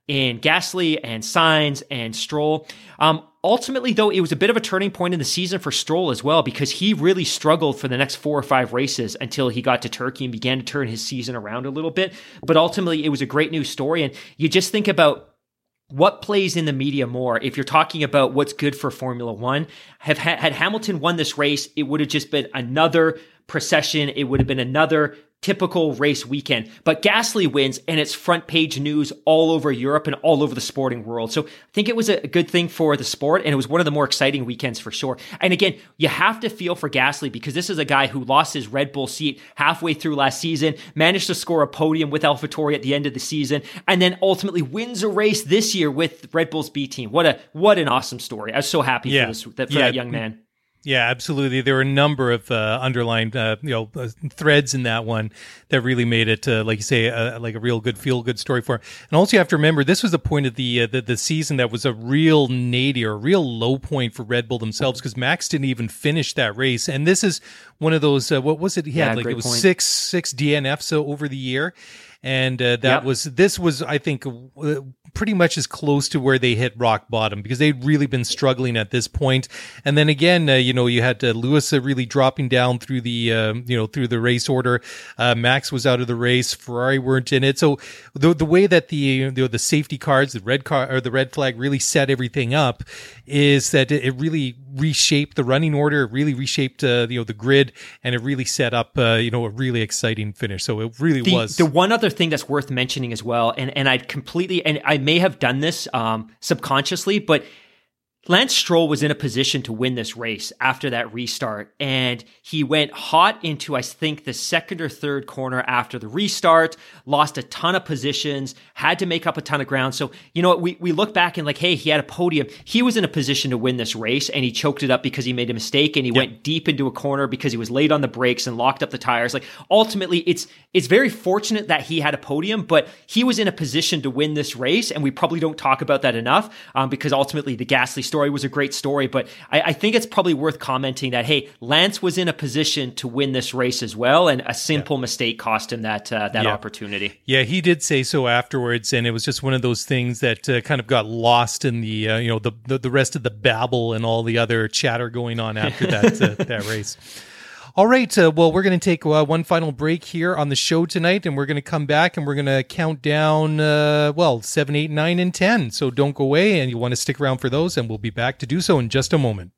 Gasly and Sainz and Stroll. Ultimately, though, it was a bit of a turning point in the season for Stroll as well, because he really struggled for the next 4 or 5 races until he got to Turkey and began to turn his season around a little bit. But ultimately, it was a great news story. And you just think about what plays in the media more. If you're talking about what's good for Formula One, had Hamilton won this race, it would have just been another procession. It would have been another typical race weekend. But Gasly wins and it's front page news all over Europe and all over the sporting world. So I think it was a good thing for the sport, and it was one of the more exciting weekends for sure. And again, you have to feel for Gasly because this is a guy who lost his Red Bull seat halfway through last season, managed to score a podium with AlphaTauri at the end of the season, and then ultimately wins a race this year with Red Bull's B team. What an awesome story. I was so happy for that young man. Yeah, absolutely. There were a number of underlined, threads in that one that really made it, like you say, like a real good feel-good story for him. And also, you have to remember, this was a point of the season that was a real nadir, a real low point for Red Bull themselves, because Max didn't even finish that race. And this is one of those. What was it? He had it was six DNFs over the year. And this was, I think, pretty much as close to where they hit rock bottom, because they'd really been struggling at this point. And then again, you had Lewis really dropping down through the race order. Max was out of the race. Ferrari weren't in it. So the way that the safety cars, the red flag really set everything up is that it really reshaped the running order. It really reshaped the grid, and it really set up a really exciting finish. So it really was. The one other thing that's worth mentioning as well, and I may have done this subconsciously, but Lance Stroll was in a position to win this race after that restart, and he went hot into, I think, the second or third corner after the restart, lost a ton of positions, had to make up a ton of ground. So, we look back and hey, he had a podium. He was in a position to win this race, and he choked it up because he made a mistake, and he went deep into a corner because he was late on the brakes and locked up the tires. Ultimately, it's very fortunate that he had a podium, but he was in a position to win this race, and we probably don't talk about that enough because ultimately the Gasly story was a great story, but I think it's probably worth commenting that, hey, Lance was in a position to win this race as well, and a simple mistake cost him that opportunity. Yeah, he did say so afterwards, and it was just one of those things that kind of got lost in the the rest of the babble and all the other chatter going on after that race. All right, well, we're going to take one final break here on the show tonight, and we're going to come back and we're going to count down, 7, 8, 9, and 10. So don't go away, and you want to stick around for those, and we'll be back to do so in just a moment.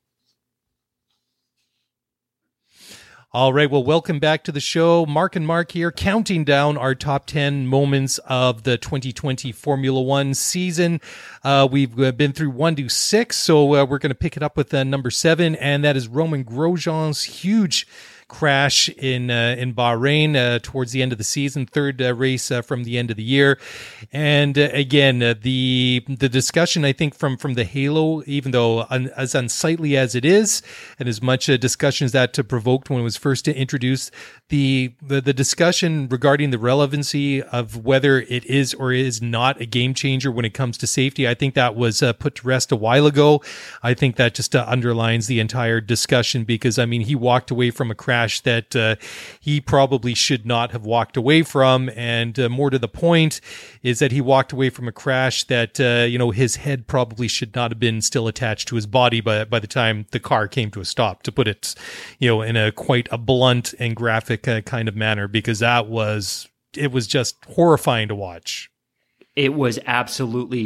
All right, well, welcome back to the show. Mark and Mark here, counting down our top 10 moments of the 2020 Formula One season. We've been through 1 to 6, so we're going to pick it up with number 7, and that is Romain Grosjean's huge crash in Bahrain towards the end of the season, third race from the end of the year. And again, the discussion, I think, from the Halo, even though as unsightly as it is, and as much discussion as that provoked when it was first introduced, the discussion regarding the relevancy of whether it is or is not a game changer when it comes to safety, I think that was put to rest a while ago. I think that just underlines the entire discussion, because I mean, he walked away from a crash that he probably should not have walked away from, and more to the point is that he walked away from a crash that his head probably should not have been still attached to his body by the time the car came to a stop, to put it in a quite a blunt and graphic kind of manner, because it was just horrifying to watch. It was absolutely,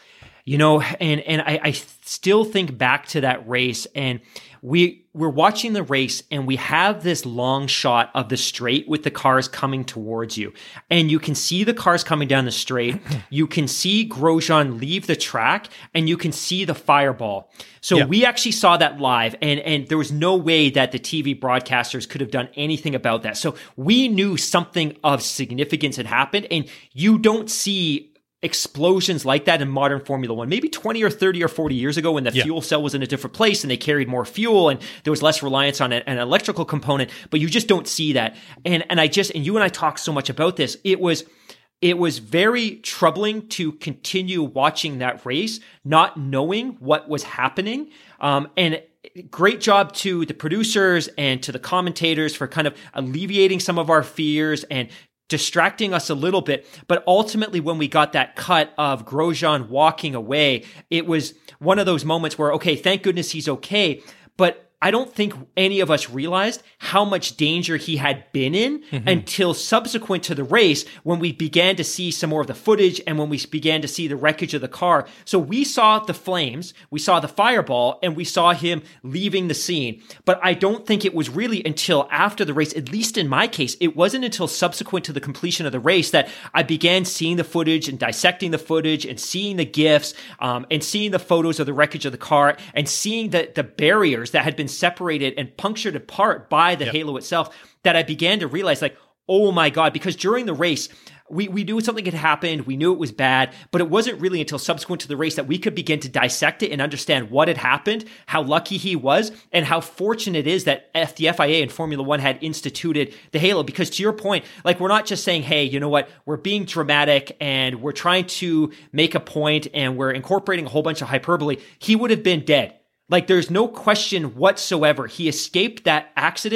and I still think back to that race, and we're watching the race, and we have this long shot of the straight with the cars coming towards you, and you can see the cars coming down the straight. You can see Grosjean leave the track, and you can see the fireball. So we actually saw that live, and there was no way that the TV broadcasters could have done anything about that. So we knew something of significance had happened, and you don't see explosions like that in modern Formula One. Maybe 20 or 30 or 40 years ago, when the fuel cell was in a different place and they carried more fuel and there was less reliance on an electrical component, but you just don't see that. And you and I talked so much about this. It was very troubling to continue watching that race, not knowing what was happening. And great job to the producers and to the commentators for kind of alleviating some of our fears and distracting us a little bit. But ultimately, when we got that cut of Grosjean walking away, it was one of those moments where, okay, thank goodness he's okay. But I don't think any of us realized how much danger he had been in until subsequent to the race, when we began to see some more of the footage and when we began to see the wreckage of the car. So we saw the flames, we saw the fireball, and we saw him leaving the scene. But I don't think it was really until after the race, at least in my case, it wasn't until subsequent to the completion of the race that I began seeing the footage and dissecting the footage and seeing the GIFs and seeing the photos of the wreckage of the car and seeing the barriers that had been separated and punctured apart by the Halo itself, that I began to realize, like, oh my God, because during the race, we knew something had happened. We knew it was bad, but it wasn't really until subsequent to the race that we could begin to dissect it and understand what had happened, how lucky he was, and how fortunate it is that the FIA and Formula One had instituted the Halo. Because to your point, like, we're not just saying, hey, you know what, we're being dramatic and we're trying to make a point and we're incorporating a whole bunch of hyperbole. He would have been dead. Like, there's no question whatsoever. He escaped that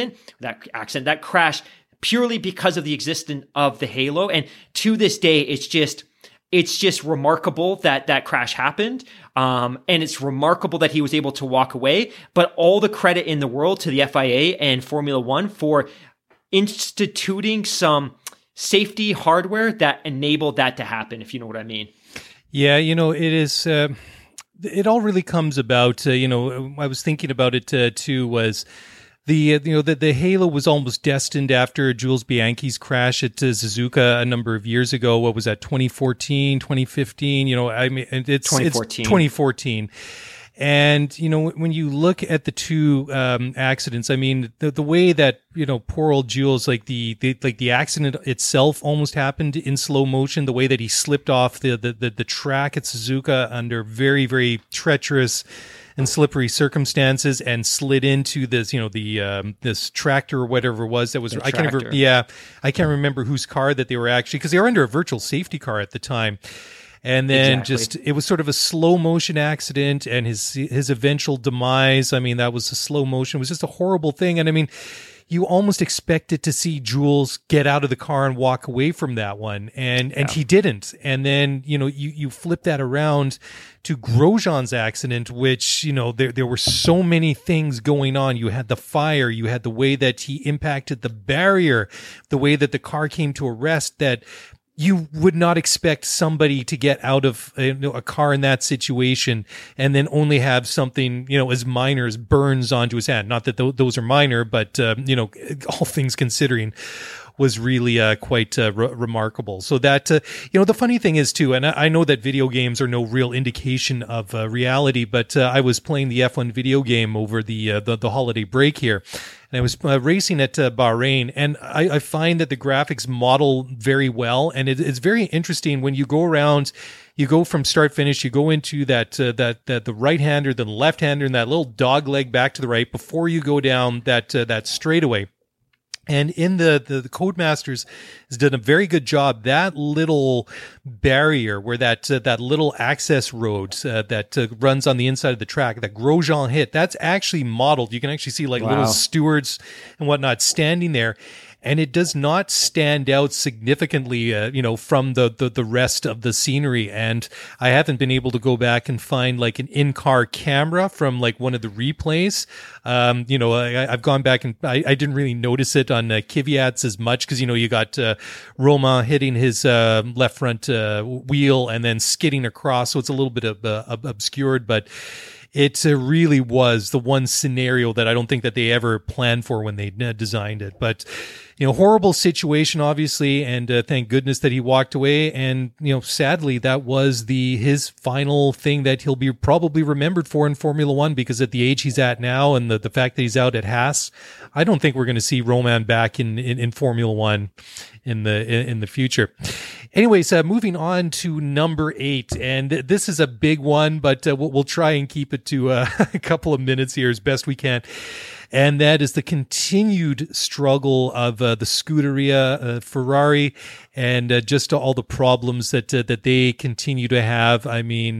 that crash, purely because of the existence of the Halo. And to this day, it's just remarkable that crash happened. And it's remarkable that he was able to walk away. But all the credit in the world to the FIA and Formula One for instituting some safety hardware that enabled that to happen, if you know what I mean. Yeah, it is... It all really comes about, I was thinking about it too, was the Halo was almost destined after Jules Bianchi's crash at Suzuka a number of years ago. What was that, 2014, 2015? It's 2014. It's 2014. And, when you look at the two accidents, I mean, the way that, poor old Jules, like the accident itself almost happened in slow motion, the way that he slipped off the track at Suzuka under very, very treacherous and slippery circumstances and slid into this, this tractor or whatever it was that was, I can't remember whose car that they were actually, because they were under a virtual safety car at the time. And then it was sort of a slow motion accident, and his eventual demise. I mean, that was a slow motion. It was just a horrible thing. And I mean, you almost expected to see Jules get out of the car and walk away from that one. And he didn't. And then, you flip that around to Grosjean's accident, which, there were so many things going on. You had the fire, you had the way that he impacted the barrier, the way that the car came to a rest, that you would not expect somebody to get out of a car in that situation and then only have something, as minor as burns onto his hand. Not that those are minor, but, all things considering, was really quite remarkable. So that, the funny thing is too, and I know that video games are no real indication of reality, but I was playing the F1 video game over the holiday break here. and I was racing at Bahrain, and I find that the graphics model very well, and it's very interesting when you go around. You go from start finish. You go into that the right hander, then the left hander, and that little dog leg back to the right before you go down that straightaway. And in the Codemasters has done a very good job. That little barrier where that little access road that runs on the inside of the track, that Grosjean hit, that's actually modeled. You can actually see like little stewards and whatnot standing there. And it does not stand out significantly, from the rest of the scenery. And I haven't been able to go back and find like an in-car camera from like one of the replays. I've gone back and I didn't really notice it on Kvyat's as much because, you got Romain hitting his left front wheel and then skidding across. So it's a little bit obscured, but it really was the one scenario that I don't think that they ever planned for when they designed it. But, horrible situation, obviously, and thank goodness that he walked away. And, sadly, that was his final thing that he'll be probably remembered for in Formula One, because at the age he's at now and the fact that he's out at Haas, I don't think we're going to see Romain back in Formula One in the future. Anyways, moving on to number 8, and this is a big one, but we'll try and keep it to a couple of minutes here as best we can. And that is the continued struggle of the Scuderia Ferrari, and just all the problems that they continue to have. I mean,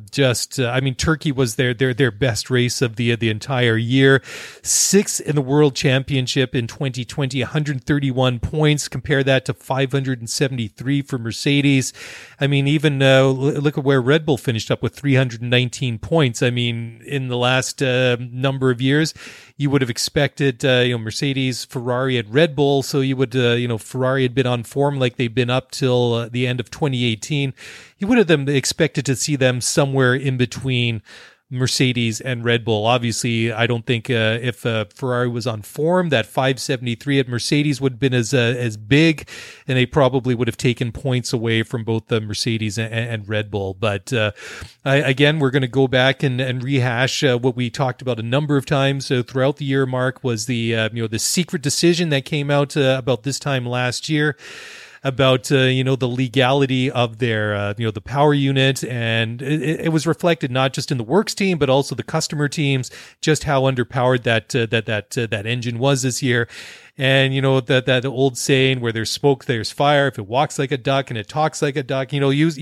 Turkey was their best race of the entire year. 6th in the World Championship in 2020, 131 points. Compare that to 573 for Mercedes. I mean, even look at where Red Bull finished up with 319 points. I mean, in the last number of years, you would have expected, Mercedes, Ferrari, and Red Bull. So you would, Ferrari had been on form like they've been up till the end of 2018. You would have expected to see them somewhere in between Mercedes and Red Bull. Obviously, I don't think if Ferrari was on form, that 573 at Mercedes would have been as big, and they probably would have taken points away from both the Mercedes and Red Bull. But again, we're going to go back and rehash what we talked about a number of times throughout the year. Mark, was the secret decision that came out about this time last year about the legality of their the power unit, and it was reflected not just in the works team but also the customer teams, just how underpowered that engine was this year. And that old saying where there's smoke there's fire. If it walks like a duck and it talks like a duck, use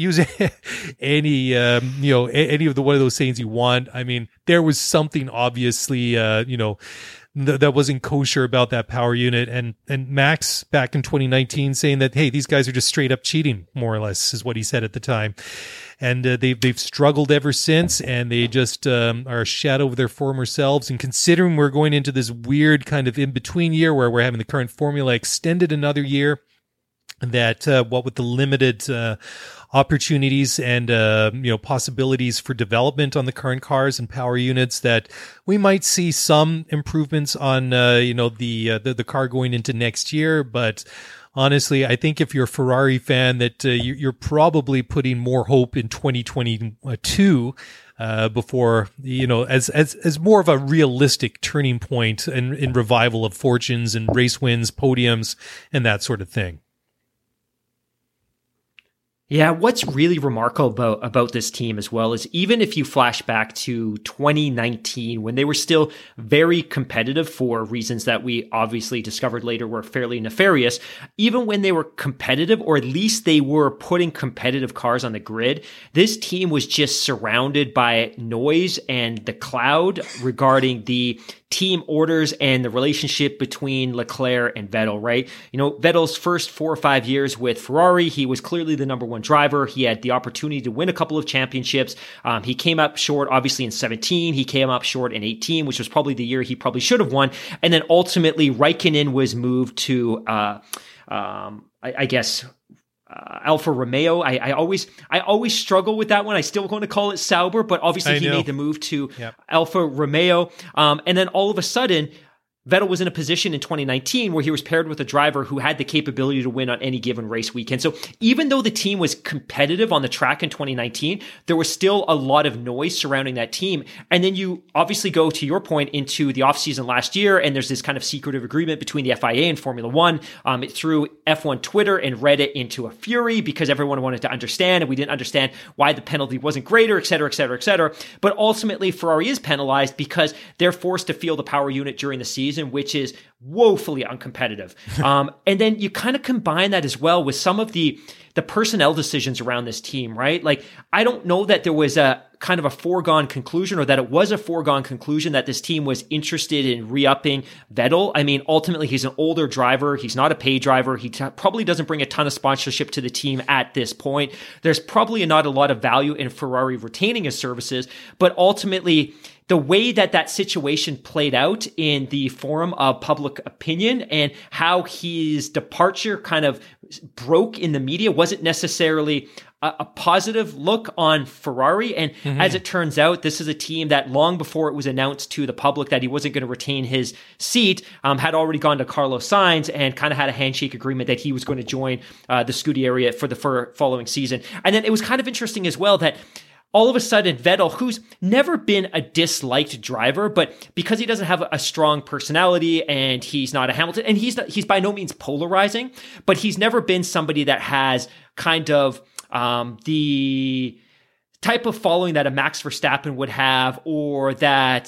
any any of the one of those sayings you want. I mean, there was something obviously that wasn't kosher about that power unit, and Max back in 2019 saying that, hey, these guys are just straight up cheating, more or less, is what he said at the time. And they've struggled ever since, and they just are a shadow of their former selves. And considering we're going into this weird kind of in between year where we're having the current formula extended another year, that what with the limited opportunities and possibilities for development on the current cars and power units, that we might see some improvements on the car going into next year. But honestly, I think if you're a Ferrari fan, that you're probably putting more hope in 2022 before, as more of a realistic turning point in revival of fortunes and race wins, podiums, and that sort of thing. Yeah, what's really remarkable about this team as well is even if you flash back to 2019, when they were still very competitive for reasons that we obviously discovered later were fairly nefarious, even when they were competitive, or at least they were putting competitive cars on the grid, this team was just surrounded by noise and the cloud regarding the team orders and the relationship between Leclerc and Vettel, right? Vettel's first 4 or 5 years with Ferrari, he was clearly the number one driver. He had the opportunity to win a couple of championships. He came up short, obviously, in 17. He came up short in 18, which was probably the year he probably should have won. And then ultimately, Raikkonen was moved to, Alfa Romeo. I always struggle with that one. I still want to call it Sauber, but obviously he made the move to Alfa Romeo. And then all of a sudden, Vettel was in a position in 2019 where he was paired with a driver who had the capability to win on any given race weekend. So even though the team was competitive on the track in 2019, there was still a lot of noise surrounding that team. And then you obviously go, to your point, into the offseason last year, and there's this kind of secretive agreement between the FIA and Formula One. It threw F1 Twitter and Reddit into a fury because everyone wanted to understand, and we didn't understand why the penalty wasn't greater, et cetera, et cetera, et cetera. But ultimately, Ferrari is penalized because they're forced to field the power unit during the season, which is woefully uncompetitive. And then you kind of combine that as well with some of the personnel decisions around this team, right? Like, I don't know that there was a kind of a foregone conclusion, or that it was a foregone conclusion that this team was interested in re-upping Vettel. I mean, ultimately, he's an older driver. He's not a pay driver. He probably doesn't bring a ton of sponsorship to the team at this point. There's probably not a lot of value in Ferrari retaining his services, but ultimately, the way that situation played out in the forum of public opinion and how his departure kind of broke in the media wasn't necessarily a positive look on Ferrari. And as it turns out, this is a team that long before it was announced to the public that he wasn't going to retain his seat, had already gone to Carlos Sainz and kind of had a handshake agreement that he was going to join the Scuderia for the following season. And then it was kind of interesting as well that all of a sudden, Vettel, who's never been a disliked driver, but because he doesn't have a strong personality and he's not a Hamilton, and he's by no means polarizing, but he's never been somebody that has kind of the type of following that a Max Verstappen would have, or that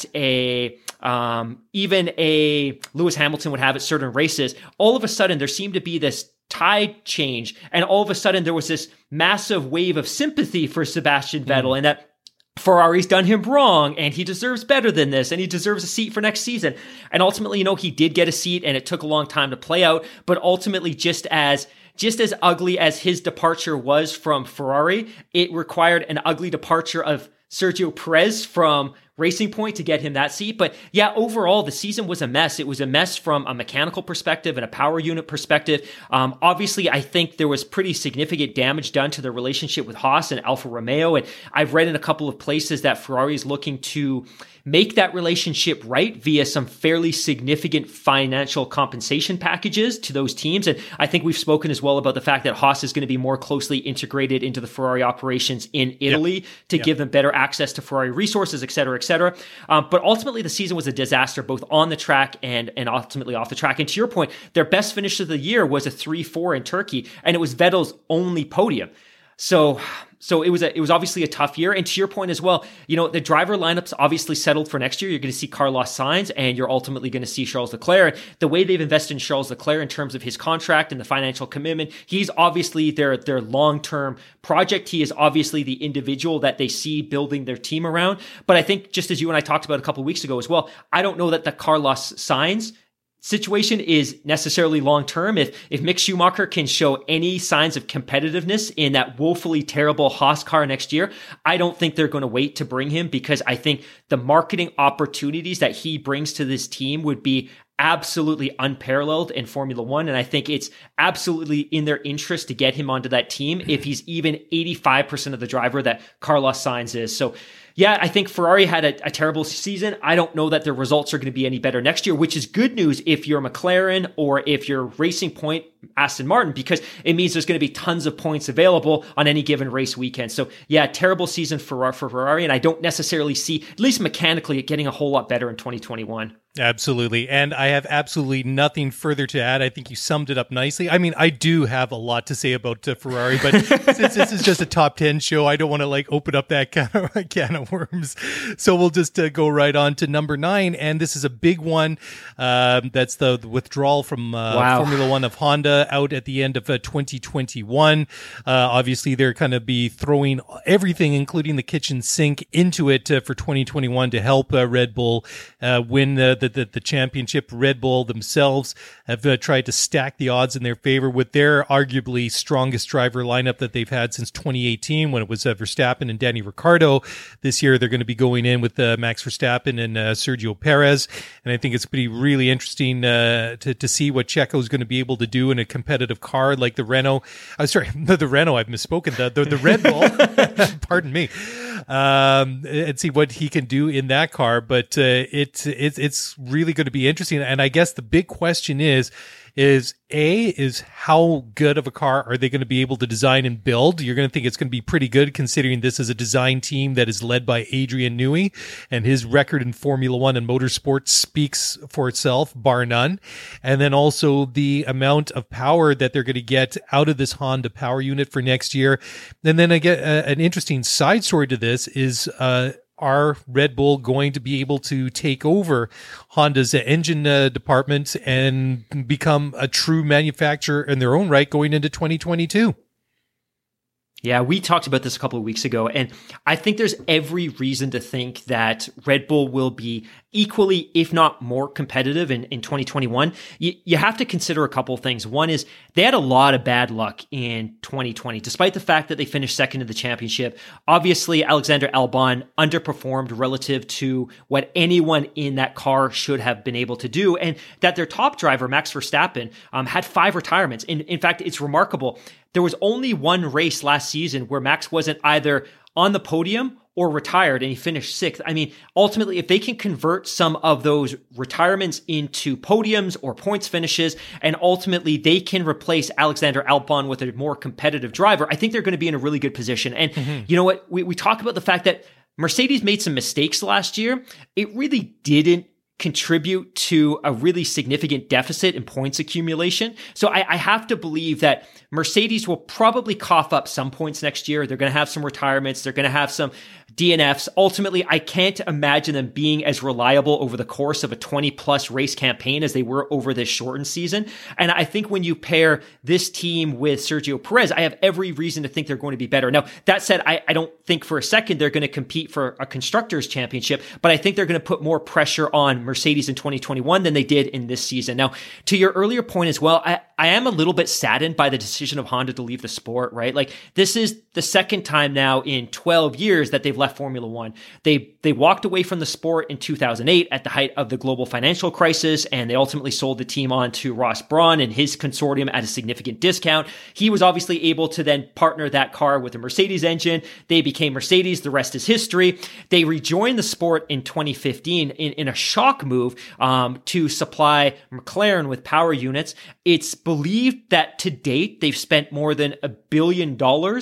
even a Lewis Hamilton would have at certain races. All of a sudden, there seemed to be this tide change, and all of a sudden there was this massive wave of sympathy for Sebastian Vettel, and that Ferrari's done him wrong and he deserves better than this and he deserves a seat for next season. And ultimately, he did get a seat, and it took a long time to play out, but ultimately just as ugly as his departure was from Ferrari, it required an ugly departure of Sergio Perez from Racing Point to get him that seat. But yeah, overall, the season was a mess. It was a mess from a mechanical perspective and a power unit perspective. Obviously, I think there was pretty significant damage done to the relationship with Haas and Alfa Romeo. And I've read in a couple of places that Ferrari is looking to make that relationship right via some fairly significant financial compensation packages to those teams. And I think we've spoken as well about the fact that Haas is going to be more closely integrated into the Ferrari operations in Italy to give them better access to Ferrari resources, et cetera, et cetera. But ultimately, the season was a disaster, both on the track and ultimately off the track. And to your point, their best finish of the year was a 3-4 in Turkey, and it was Vettel's only podium. So it was obviously a tough year. And to your point as well, the driver lineup's obviously settled for next year. You're going to see Carlos Sainz, and you're ultimately going to see Charles Leclerc. And the way they've invested in Charles Leclerc in terms of his contract and the financial commitment, he's obviously their long-term project. He is obviously the individual that they see building their team around. But I think, just as you and I talked about a couple of weeks ago as well, I don't know that the Carlos Sainz situation is necessarily long-term. If Mick Schumacher can show any signs of competitiveness in that woefully terrible Haas car next year, I don't think they're going to wait to bring him, because I think the marketing opportunities that he brings to this team would be absolutely unparalleled in Formula One. And I think it's absolutely in their interest to get him onto that team if he's even 85% of the driver that Carlos Sainz is. So yeah, I think Ferrari had a terrible season. I don't know that their results are going to be any better next year, which is good news if you're McLaren or if you're Racing Point, Aston Martin, because it means there's going to be tons of points available on any given race weekend. So yeah, terrible season for Ferrari, and I don't necessarily see, at least mechanically, it getting a whole lot better in 2021. Absolutely. And I have absolutely nothing further to add. I think you summed it up nicely. I mean, I do have a lot to say about Ferrari, but since this is just a top 10 show, I don't want to open up that can of worms. So we'll just go right on to number 9. And this is a big one. That's the withdrawal from Formula One of Honda out at the end of 2021. Obviously, they're going to be throwing everything, including the kitchen sink, into it for 2021 to help Red Bull win the championship. Red Bull themselves have tried to stack the odds in their favor with their arguably strongest driver lineup that they've had since 2018, when it was Verstappen and Danny Ricciardo. This year, they're going to be going in with Max Verstappen and Sergio Perez. And I think it's going to be really interesting to see what Checo is going to be able to do in a competitive car like the Renault. The Renault, I've misspoken. The Red Bull, pardon me. and see what he can do in that car. But it's really going to be interesting. And I guess the big question is how good of a car are they going to be able to design and build? You're going to think it's going to be pretty good, considering this is a design team that is led by Adrian Newey, and his record in Formula One and motorsport speaks for itself, bar none. And then also the amount of power that they're going to get out of this Honda power unit for next year. And then I get an interesting side story to this is, are Red Bull going to be able to take over Honda's engine department and become a true manufacturer in their own right going into 2022? Yeah, we talked about this a couple of weeks ago, and I think there's every reason to think that Red Bull will be equally, if not more competitive in 2021. You have to consider a couple of things. One is they had a lot of bad luck in 2020, despite the fact that they finished second in the championship. Obviously, Alexander Albon underperformed relative to what anyone in that car should have been able to do, and that their top driver, Max Verstappen, had 5 retirements. In fact, it's remarkable. There was only one race last season where Max wasn't either on the podium or retired, and he finished 6th. I mean, ultimately, if they can convert some of those retirements into podiums or points finishes, and ultimately they can replace Alexander Albon with a more competitive driver, I think they're going to be in a really good position. And you know what? We talk about the fact that Mercedes made some mistakes last year. It really didn't contribute to a really significant deficit in points accumulation. So I have to believe that Mercedes will probably cough up some points next year. They're going to have some retirements. They're going to have some DNFs. Ultimately, I can't imagine them being as reliable over the course of a 20-plus race campaign as they were over this shortened season. And I think when you pair this team with Sergio Perez, I have every reason to think they're going to be better. Now, that said, I don't think for a second they're going to compete for a Constructors' Championship, but I think they're going to put more pressure on Mercedes in 2021 than they did in this season. Now, to your earlier point as well, I am a little bit saddened by the decision of Honda to leave the sport, right? Like, this is the second time now in 12 years that they've left Formula One. They walked away from the sport in 2008 at the height of the global financial crisis, and they ultimately sold the team on to Ross Brawn and his consortium at a significant discount. He was obviously able to then partner that car with a Mercedes engine. They became Mercedes. The rest is history. They rejoined the sport in 2015 in a shock move to supply McLaren with power units. It's believed that to date, they've spent more than $1 billion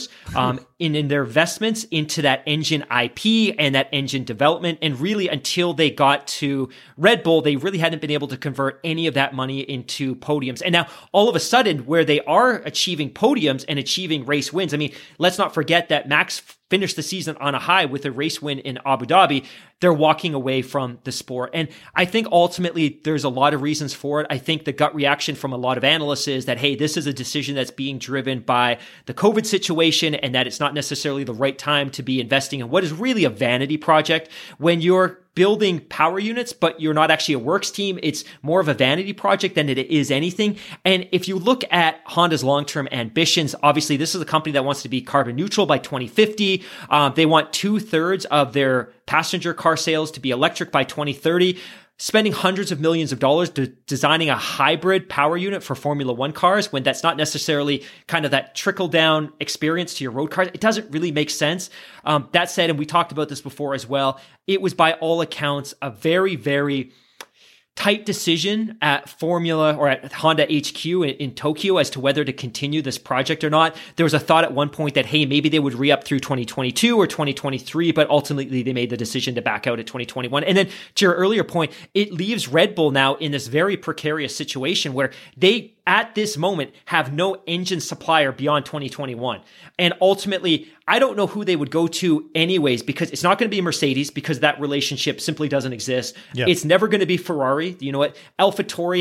in their investments into that engine IP and that engine development. And really, until they got to Red Bull, they really hadn't been able to convert any of that money into podiums. And now, all of a sudden, where they are achieving podiums and achieving race wins, I mean, let's not forget that Max finished the season on a high with a race win in Abu Dhabi. They're walking away from the sport. And I think ultimately there's a lot of reasons for it. I think the gut reaction from a lot of analysts is that, hey, this is a decision that's being driven by the COVID situation, and that it's not necessarily the right time to be investing in what is really a vanity project. When you're building power units, but you're not actually a works team, it's more of a vanity project than it is anything. And if you look at Honda's long-term ambitions, obviously this is a company that wants to be carbon neutral by 2050. They want 2/3 of their passenger car sales to be electric by 2030. Spending hundreds of millions of dollars designing a hybrid power unit for Formula One cars, when that's not necessarily kind of that trickle down experience to your road cars. It doesn't really make sense. That said, and we talked about this before as well, it was by all accounts a very, very tight decision at Formula or at Honda HQ in Tokyo as to whether to continue this project or not. There was a thought at one point that, hey, maybe they would re-up through 2022 or 2023, but ultimately they made the decision to back out at 2021. And then to your earlier point, it leaves Red Bull now in this very precarious situation where they, at this moment, have no engine supplier beyond 2021. And ultimately, I don't know who they would go to anyways, because it's not going to be Mercedes, because that relationship simply doesn't exist. Yeah. It's never going to be Ferrari. You know what? AlphaTauri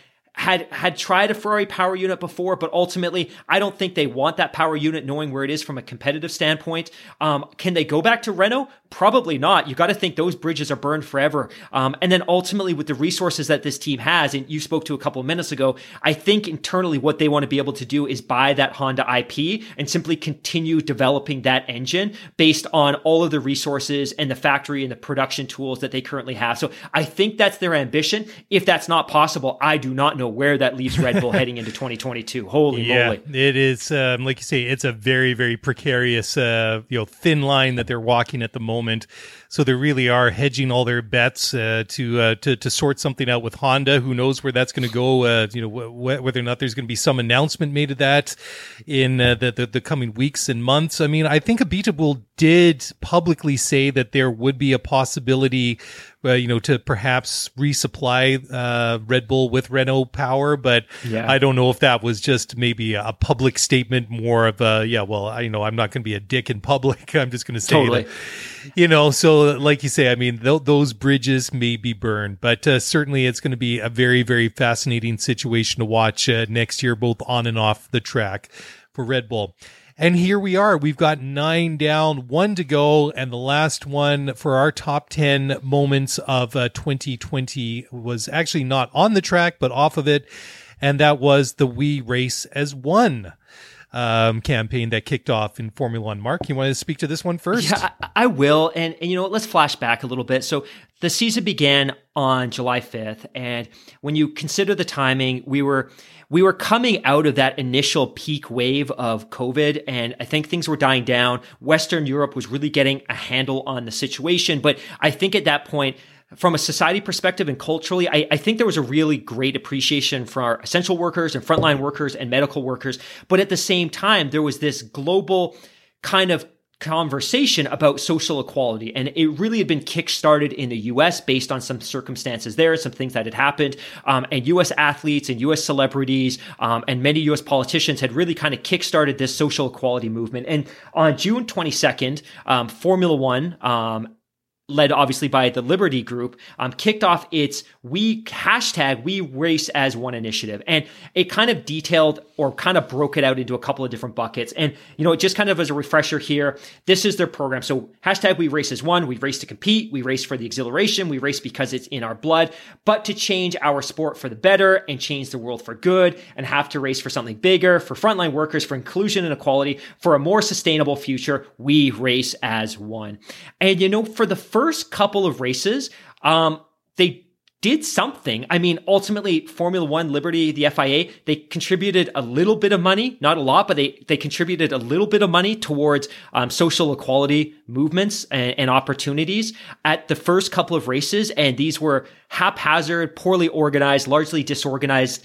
had tried a Ferrari power unit before, but ultimately, I don't think they want that power unit knowing where it is from a competitive standpoint. Can they go back to Renault? Probably not. You got to think those bridges are burned forever. And then ultimately, with the resources that this team has, and you spoke to a couple of minutes ago, I think internally what they want to be able to do is buy that Honda IP and simply continue developing that engine based on all of the resources and the factory and the production tools that they currently have. So I think that's their ambition. If that's not possible, I do not know where that leaves Red Bull heading into 2022. Holy moly. It is, like you say, it's a very, very precarious, thin line that they're walking at the moment. So they really are hedging all their bets to sort something out with Honda. Who knows where that's going to go? Whether or not there's going to be some announcement made of that in the coming weeks and months. I mean, I think Abiteboul did publicly say that there would be a possibility, to perhaps resupply Red Bull with Renault power, but I don't know if that was just maybe a public statement, more of I'm not going to be a dick in public. I'm just going to say that, so like you say, I mean, those bridges may be burned, but certainly it's going to be a very, very fascinating situation to watch next year, both on and off the track for Red Bull. And here we are. We've got 9 down, 1 to go. And the last one for our top 10 moments of 2020 was actually not on the track, but off of it. And that was the We Race as One campaign that kicked off in Formula One. Mark, you want to speak to this one first? Yeah, I will. And let's flash back a little bit. So the season began on July 5th. And when you consider the timing, we were coming out of that initial peak wave of COVID, and I think things were dying down. Western Europe was really getting a handle on the situation. But I think at that point, from a society perspective and culturally, I think there was a really great appreciation for our essential workers and frontline workers and medical workers. But at the same time, there was this global kind of conversation about social equality. And it really had been kickstarted in the US based on some circumstances there, some things that had happened. And US athletes and US celebrities and many US politicians had really kind of kickstarted this social equality movement. And on June 22nd, Formula One, led obviously by the Liberty Group, kicked off its We Race as One initiative. And it kind of detailed or kind of broke it out into a couple of different buckets. And, just kind of as a refresher here, this is their program. So We Race as One, we race to compete, we race for the exhilaration, we race because it's in our blood, but to change our sport for the better and change the world for good, and have to race for something bigger, for frontline workers, for inclusion and equality, for a more sustainable future. We race as one. And, for the first couple of races, they did something. I mean, ultimately, Formula One, Liberty, the FIA, they contributed a little bit of money, not a lot, but they contributed a little bit of money towards social equality movements and opportunities at the first couple of races. And these were haphazard, poorly organized, largely disorganized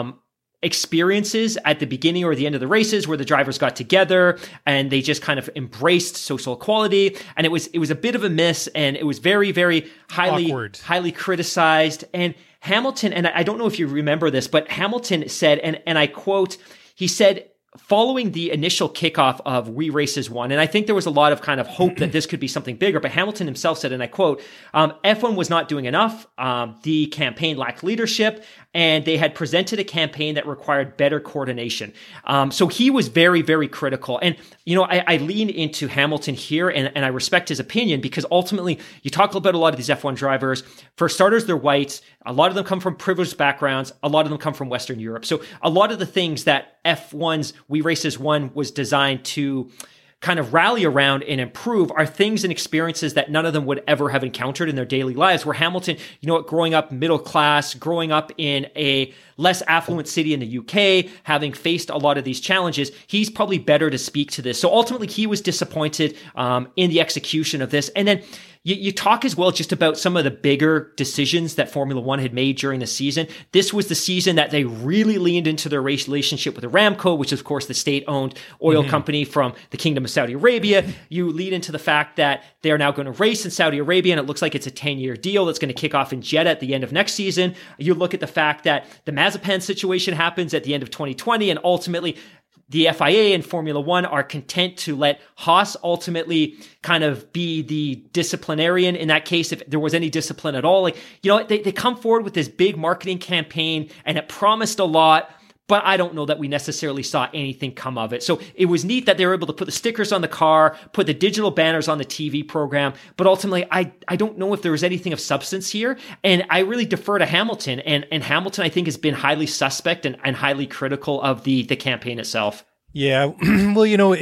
experiences at the beginning or the end of the races where the drivers got together and they just kind of embraced social equality. And it was a bit of a miss, and it was very, very highly criticized. And Hamilton, and I don't know if you remember this, but Hamilton said, and I quote, he said, following the initial kickoff of We Race as One, and I think there was a lot of kind of hope that this could be something bigger, but Hamilton himself said, and I quote, F1 was not doing enough. The campaign lacked leadership, and they had presented a campaign that required better coordination. So he was very, very critical. And, I lean into Hamilton here, and I respect his opinion, because ultimately you talk about a lot of these F1 drivers. For starters, they're white. A lot of them come from privileged backgrounds. A lot of them come from Western Europe. So a lot of the things that F1's We Race as One was designed to kind of rally around and improve are things and experiences that none of them would ever have encountered in their daily lives. Where Hamilton, growing up middle class, growing up in a less affluent city in the UK, having faced a lot of these challenges, he's probably better to speak to this. So ultimately, he was disappointed in the execution of this. And then you talk as well just about some of the bigger decisions that Formula One had made during the season. This was the season that they really leaned into their relationship with Aramco, which is, of course, the state-owned oil company from the Kingdom of Saudi Arabia. You lead into the fact that they're now going to race in Saudi Arabia, and it looks like it's a 10-year deal that's going to kick off in Jeddah at the end of next season. You look at the fact that the Mazepan situation happens at the end of 2020, and ultimately the FIA and Formula One are content to let Haas ultimately kind of be the disciplinarian in that case, if there was any discipline at all. They come forward with this big marketing campaign, and it promised a lot, but I don't know that we necessarily saw anything come of it. So it was neat that they were able to put the stickers on the car, put the digital banners on the TV program, but ultimately I don't know if there was anything of substance here. And I really defer to Hamilton, and Hamilton, I think, has been highly suspect and highly critical of the campaign itself. Yeah. Well,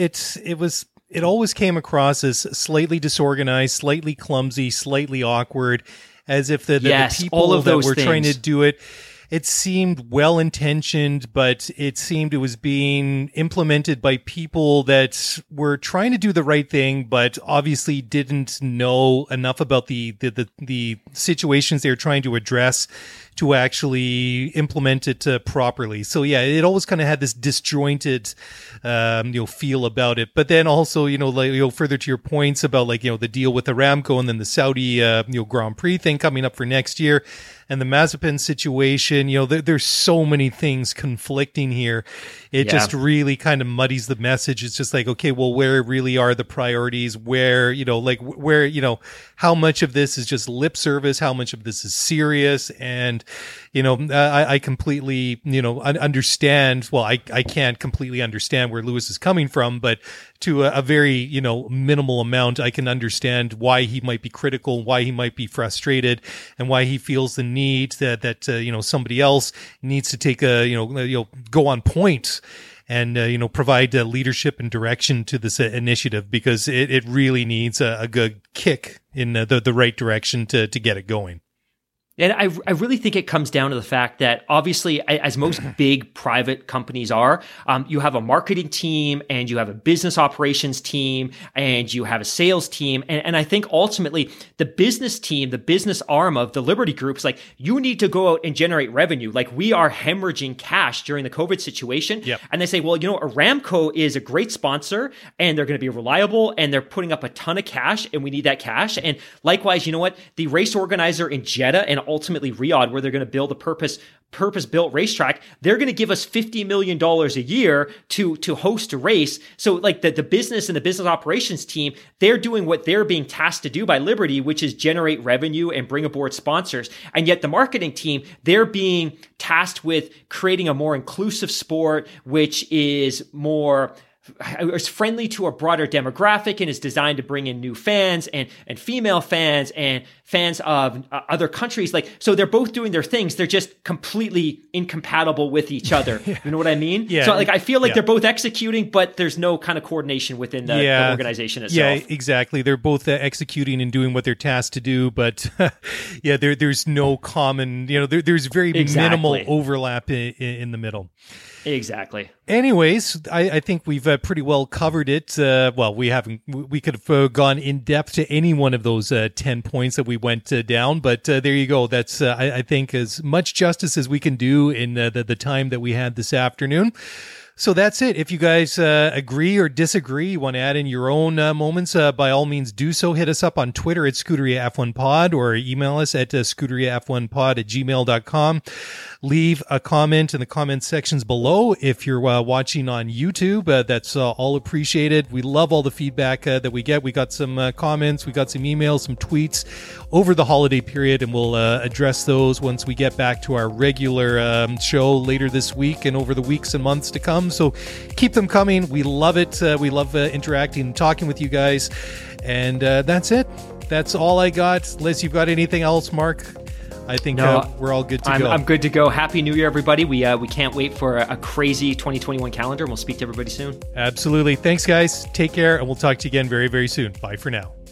it always came across as slightly disorganized, slightly clumsy, slightly awkward, as if the people that were trying to do it it seemed well intentioned, but it seemed it was being implemented by people that were trying to do the right thing, but obviously didn't know enough about the situations they were trying to address to actually implement it properly. So yeah, it always kind of had this disjointed, feel about it. But then also, further to your points about the deal with Aramco and then the Saudi, Grand Prix thing coming up for next year and the Mazepin situation, there's so many things conflicting here. It just really kind of muddies the message. It's just like, okay, well, where really are the priorities? Where, how much of this is just lip service? How much of this is serious? And, I completely, understand. Well, I can't completely understand where Lewis is coming from, but to a very, minimal amount, I can understand why he might be critical, why he might be frustrated, and why he feels the need that somebody else needs to take go on point and provide leadership and direction to this initiative, because it really needs a good kick in the right direction to get it going. And I really think it comes down to the fact that obviously, as most big private companies are, you have a marketing team and you have a business operations team and you have a sales team. And I think ultimately the business team, the business arm of the Liberty Group is like, you need to go out and generate revenue. Like, we are hemorrhaging cash during the COVID situation. Yep. And they say, well, Aramco is a great sponsor and they're going to be reliable and they're putting up a ton of cash and we need that cash. And likewise, the race organizer in Jeddah and ultimately Riyadh, where they're going to build a purpose-built racetrack, they're going to give us $50 million a year to host a race. So like the business and the business operations team, they're doing what they're being tasked to do by Liberty, which is generate revenue and bring aboard sponsors. And yet the marketing team, they're being tasked with creating a more inclusive sport, which is friendly to a broader demographic and is designed to bring in new fans and female fans and fans of other countries. So they're both doing their things. They're just completely incompatible with each other. Yeah. You know what I mean? Yeah. So I feel like they're both executing, but there's no kind of coordination within the organization itself. Yeah, exactly. They're both executing and doing what they're tasked to do, but there's no common, there's very minimal overlap in the middle. Exactly. Anyways, I think we've pretty well covered it. We could have gone in depth to any one of those 10 points that we went down, but there you go. That's, I think, as much justice as we can do in the time that we had this afternoon. So that's it. If you guys agree or disagree, you want to add in your own moments, by all means do so. Hit us up on Twitter at Scuderia F1 Pod or email us at scuderiaf1pod@gmail.com. Leave a comment in the comment sections below. If you're watching on YouTube, that's all appreciated. We love all the feedback that we get. We got some comments, we got some emails, some tweets over the holiday period, and we'll address those once we get back to our regular show later this week and over the weeks and months to come. So keep them coming. We love it. We love interacting and talking with you guys. And that's it. That's all I got. Unless you've got anything else, Mark. I think we're all good to go. I'm good to go. Happy New Year, everybody. We can't wait for a crazy 2021 calendar, and we'll speak to everybody soon. Absolutely. Thanks, guys. Take care, and we'll talk to you again very, very soon. Bye for now.